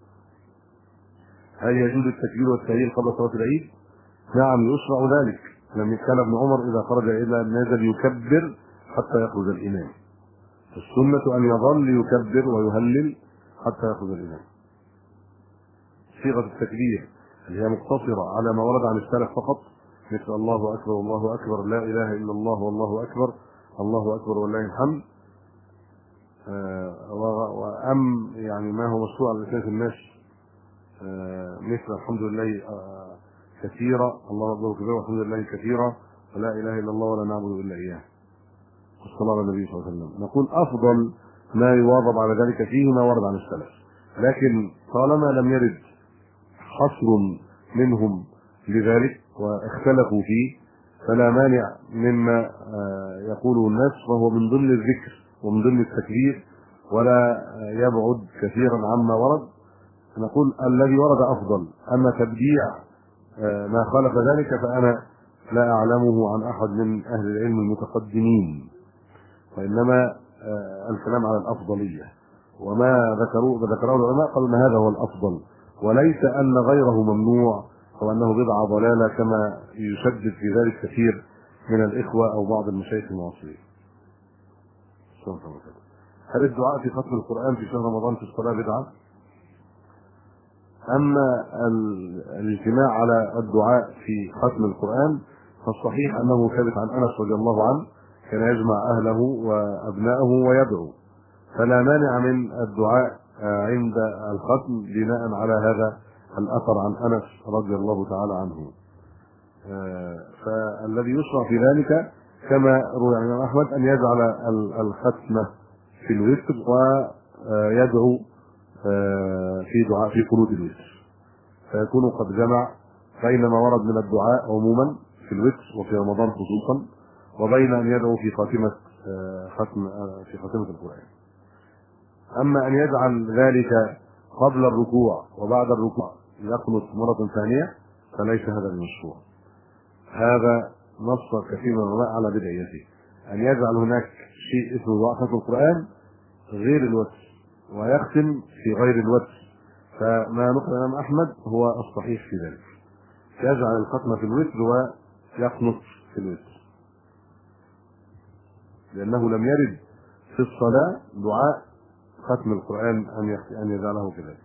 هل يجوز التكبير والتهليل قبل صلاة العيد؟ نعم، يشرع ذلك. لم كان ابن عمر إذا خرج إلى النازل يكبر حتى يخرج الإمام. السنة أن يظل يكبر ويهلل حتى يخرج الإمام. صيغة التكبير اللي هي مقتصرة على ما ورد عن السلف فقط، مثل الله أكبر الله أكبر لا إله إلا الله والله أكبر الله أكبر ولله الحمد، آه وأم يعني ما هو مشروع على لسان الناس، آه مثل الحمد لله آه كثيرا، الله أكبر كبيرا والحمد لله كثيرا ولا إله إلا الله ولا نعبد إلا إياه، والصلاة على النبي صلى الله عليه وسلم. نقول أفضل ما يواظب على ذلك فيه ما ورد عن السلف، لكن طالما لم يرد حصر منهم لذلك واختلفوا فيه فلا مانع مما يقوله الناس، فهو من ضمن الذكر ومن ضمن التكبير ولا يبعد كثيرا عما ورد. نقول الذي ورد أفضل، أما تبديع ما خالف ذلك فأنا لا أعلمه عن أحد من أهل العلم المتقدمين، وإنما الكلام على الأفضلية، وما ذكروه ذكره العلماء قالوا أن هذا هو الأفضل، وليس أن غيره ممنوع أو أنه بدعة ضلالة كما يشدد في ذلك كثير من الإخوة أو بعض المشايخ المعاصرين. هل الدعاء في ختم القرآن في شهر رمضان في الصلاة بدعة؟ أما الاجتماع على الدعاء في ختم القرآن فالصحيح أنه ثابت عن أنس رضي الله عنه، كان يجمع أهله وأبنائه ويدعو، فلا مانع من الدعاء عند الختم بناء على هذا الأثر عن أنس رضي الله تعالى عنه. فالذي يشرع في ذلك كما روي عن الإمام أحمد أن يجعل الختمة في الوتر ويدعو في دعاء في قنوت الوتر، فيكون قد جمع بين ما ورد من الدعاء عموما في الوتر وفي رمضان خصوصا، وبين أن يدعو في خاتمة ختم في خاتمة القرآن. أما أن يجعل ذلك قبل الركوع وبعد الركوع يقنط مرة ثانية فليس هذا المشروع. هذا نص كثير من العلماء على بدعيته، أن يجعل هناك شيء اسمه دعاء ختم القرآن غير الوتر ويختم في غير الوتر، فما نقل الإمام أحمد هو الصحيح في ذلك، يجعل الختمة في الوتر ويقنط في الوتر، لأنه لم يرد في الصلاة دعاء ختم القرآن أن أن يجعله كذلك.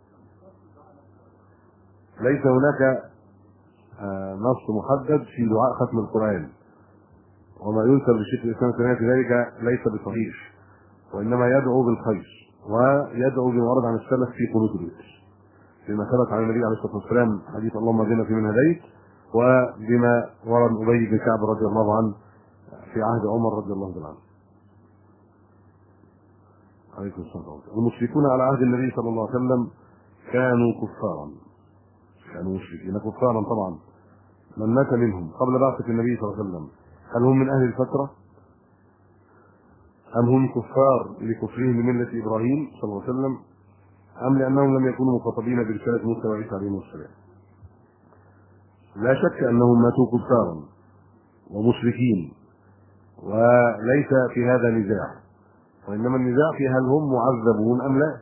ليس هناك نص محدد في دعاء ختم القرآن، وما ينسب لشيخ الإسلام ابن تيمية في ذلك ليس بصحيح، وإنما يدعو بالخير ويدعو بما ورد عن السلف في قنوت الوتر، بما ثبت عن النبي عليه الصلاة والسلام حديث اللهم اهدنا فيمن هديت، وبما ورد أبي بن كعب رضي الله عنه في عهد عمر رضي الله عنه. عليكم السلام. المشركون على عهد النبي صلى الله عليه وسلم كانوا كفارا، كانوا مشركين كفارا طبعا، من مات منهم قبل بعثة النبي صلى الله عليه وسلم هل هم من أهل الفترة أم هم كفار لكفرهم بملة إبراهيم صلى الله عليه وسلم، أم لأنهم لم يكونوا مخاطبين برسالة موسى وعيسى عليهم السلام؟ لا شك أنهم ماتوا كفارا، ومشركين، وليس في هذا نزاع، وإنما النزاع في هل هم معذبون أم لا.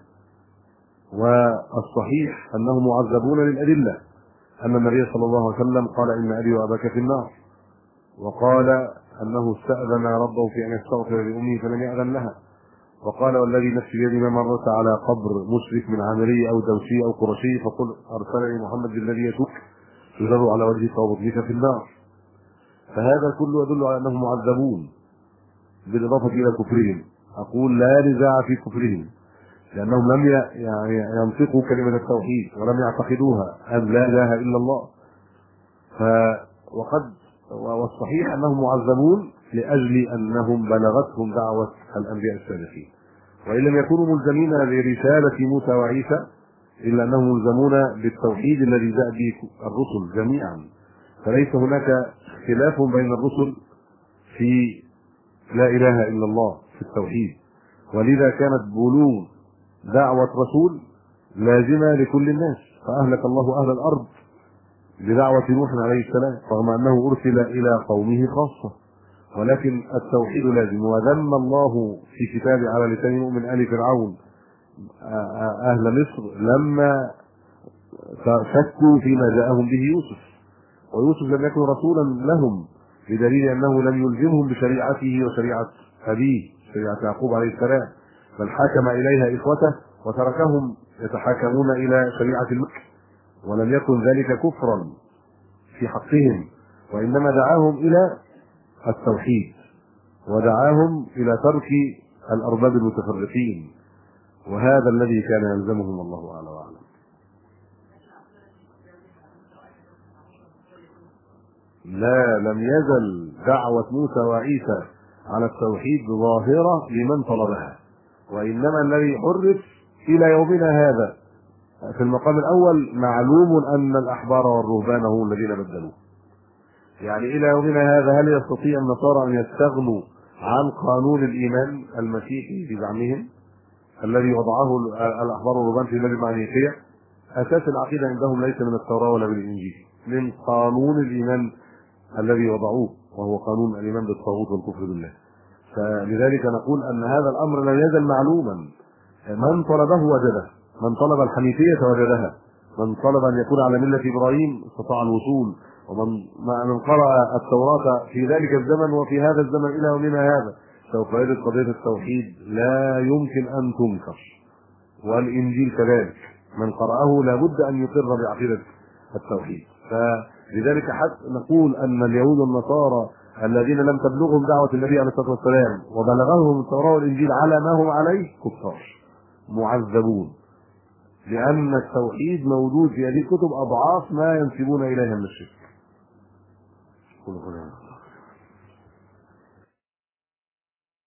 والصحيح أنهم معذبون للأدلة، أن النبي صلى الله عليه وسلم قال إن أبي وأباك في النار، وقال أنه استأذن ربه في أن يستغفر لأمه فلم يأذن لها، وقال والذي نفسي بيدي ما مرت على قبر مشرك من عامري أو دوسي أو قرشي فقل أرسلني محمد بالذي يشك يجر على وجهك وبطنك في النار. فهذا كله يدل على أنهم معذبون بالإضافة إلى كفرهم. أقول لا نزاع في كفرهم، لأنهم لم يعني ينطقوا كلمة التوحيد ولم يعتقدوها أن لا إله إلا الله. ف وقد والصحيح أنهم معذبون لأجل أنهم بلغتهم دعوة الأنبياء السابقين، وإن لم يكونوا ملزمين برسالة موسى وعيسى إلا أنهم ملزمون بالتوحيد الذي جاء به الرسل جميعا. فليس هناك خلاف بين الرسل في لا إله إلا الله في التوحيد، ولذا كانت بلوغ دعوة رسول لازمة لكل الناس، فأهلك الله أهل الأرض بدعوة نوح عليه السلام رغم أنه أرسل إلى قومه خاصة، ولكن التوحيد لازم. وذم الله في كتابه على لسان مؤمن آل فرعون أهل مصر لما شكوا فيما جاءهم به يوسف، ويوسف لم يكن رسولا لهم بدليل أنه لم يلزمهم بشريعته وشريعة أبيه شريعة يعقوب عليه السلام، بل حاكم إليها إخوته وتركهم يتحاكمون إلى شريعة الملك، ولم يكن ذلك كفرا في حقهم، وإنما دعاهم إلى التوحيد ودعاهم إلى ترك الأرباب المتفرقين، وهذا الذي كان يلزمهم. الله أعلم وأعلم. لا، لم يزل دعوة موسى وعيسى على التوحيد ظاهرة لمن طلبها، وإنما الذي حرف إلى يومنا هذا في المقام الأول معلوم أن الأحبار والرهبان هم الذين بدلوه. يعني إلى يومنا هذا هل يستطيع النصارى أن يستغنوا عن قانون الإيمان المسيحي بزعمهم الذي وضعه الأحبار والرهبان في بلاد المعنيخية؟ أساس العقيدة عندهم ليس من التوراة ولا من الإنجيل، من قانون الإيمان الذي وضعوه، وهو قانون الإيمان بالطاغوت والكفر بالله. فلذلك نقول أن هذا الأمر لا يزال معلوما، من طلبه وجده، من طلب الحنيفية وجدها، من طلب أن يكون على ملة إبراهيم استطاع الوصول، ومن من قرأ التوراة في ذلك الزمن وفي هذا الزمن إلى يومنا هذا سوف يجد قضية التوحيد لا يمكن أن تنكر، والإنجيل كذلك من قرأه لابد أن يقر بعقيدة التوحيد. فلذلك حتى نقول أن اليهود والنصارى الذين لم تبلغهم دعوة النبي عليه الصلاة والسلام وبلغهم التوراة والإنجيل على ما هم عليه كفار معذبون، لأن التوحيد موجود في هذه الكتب أضعاف ما ينسبون إليها من الشرك.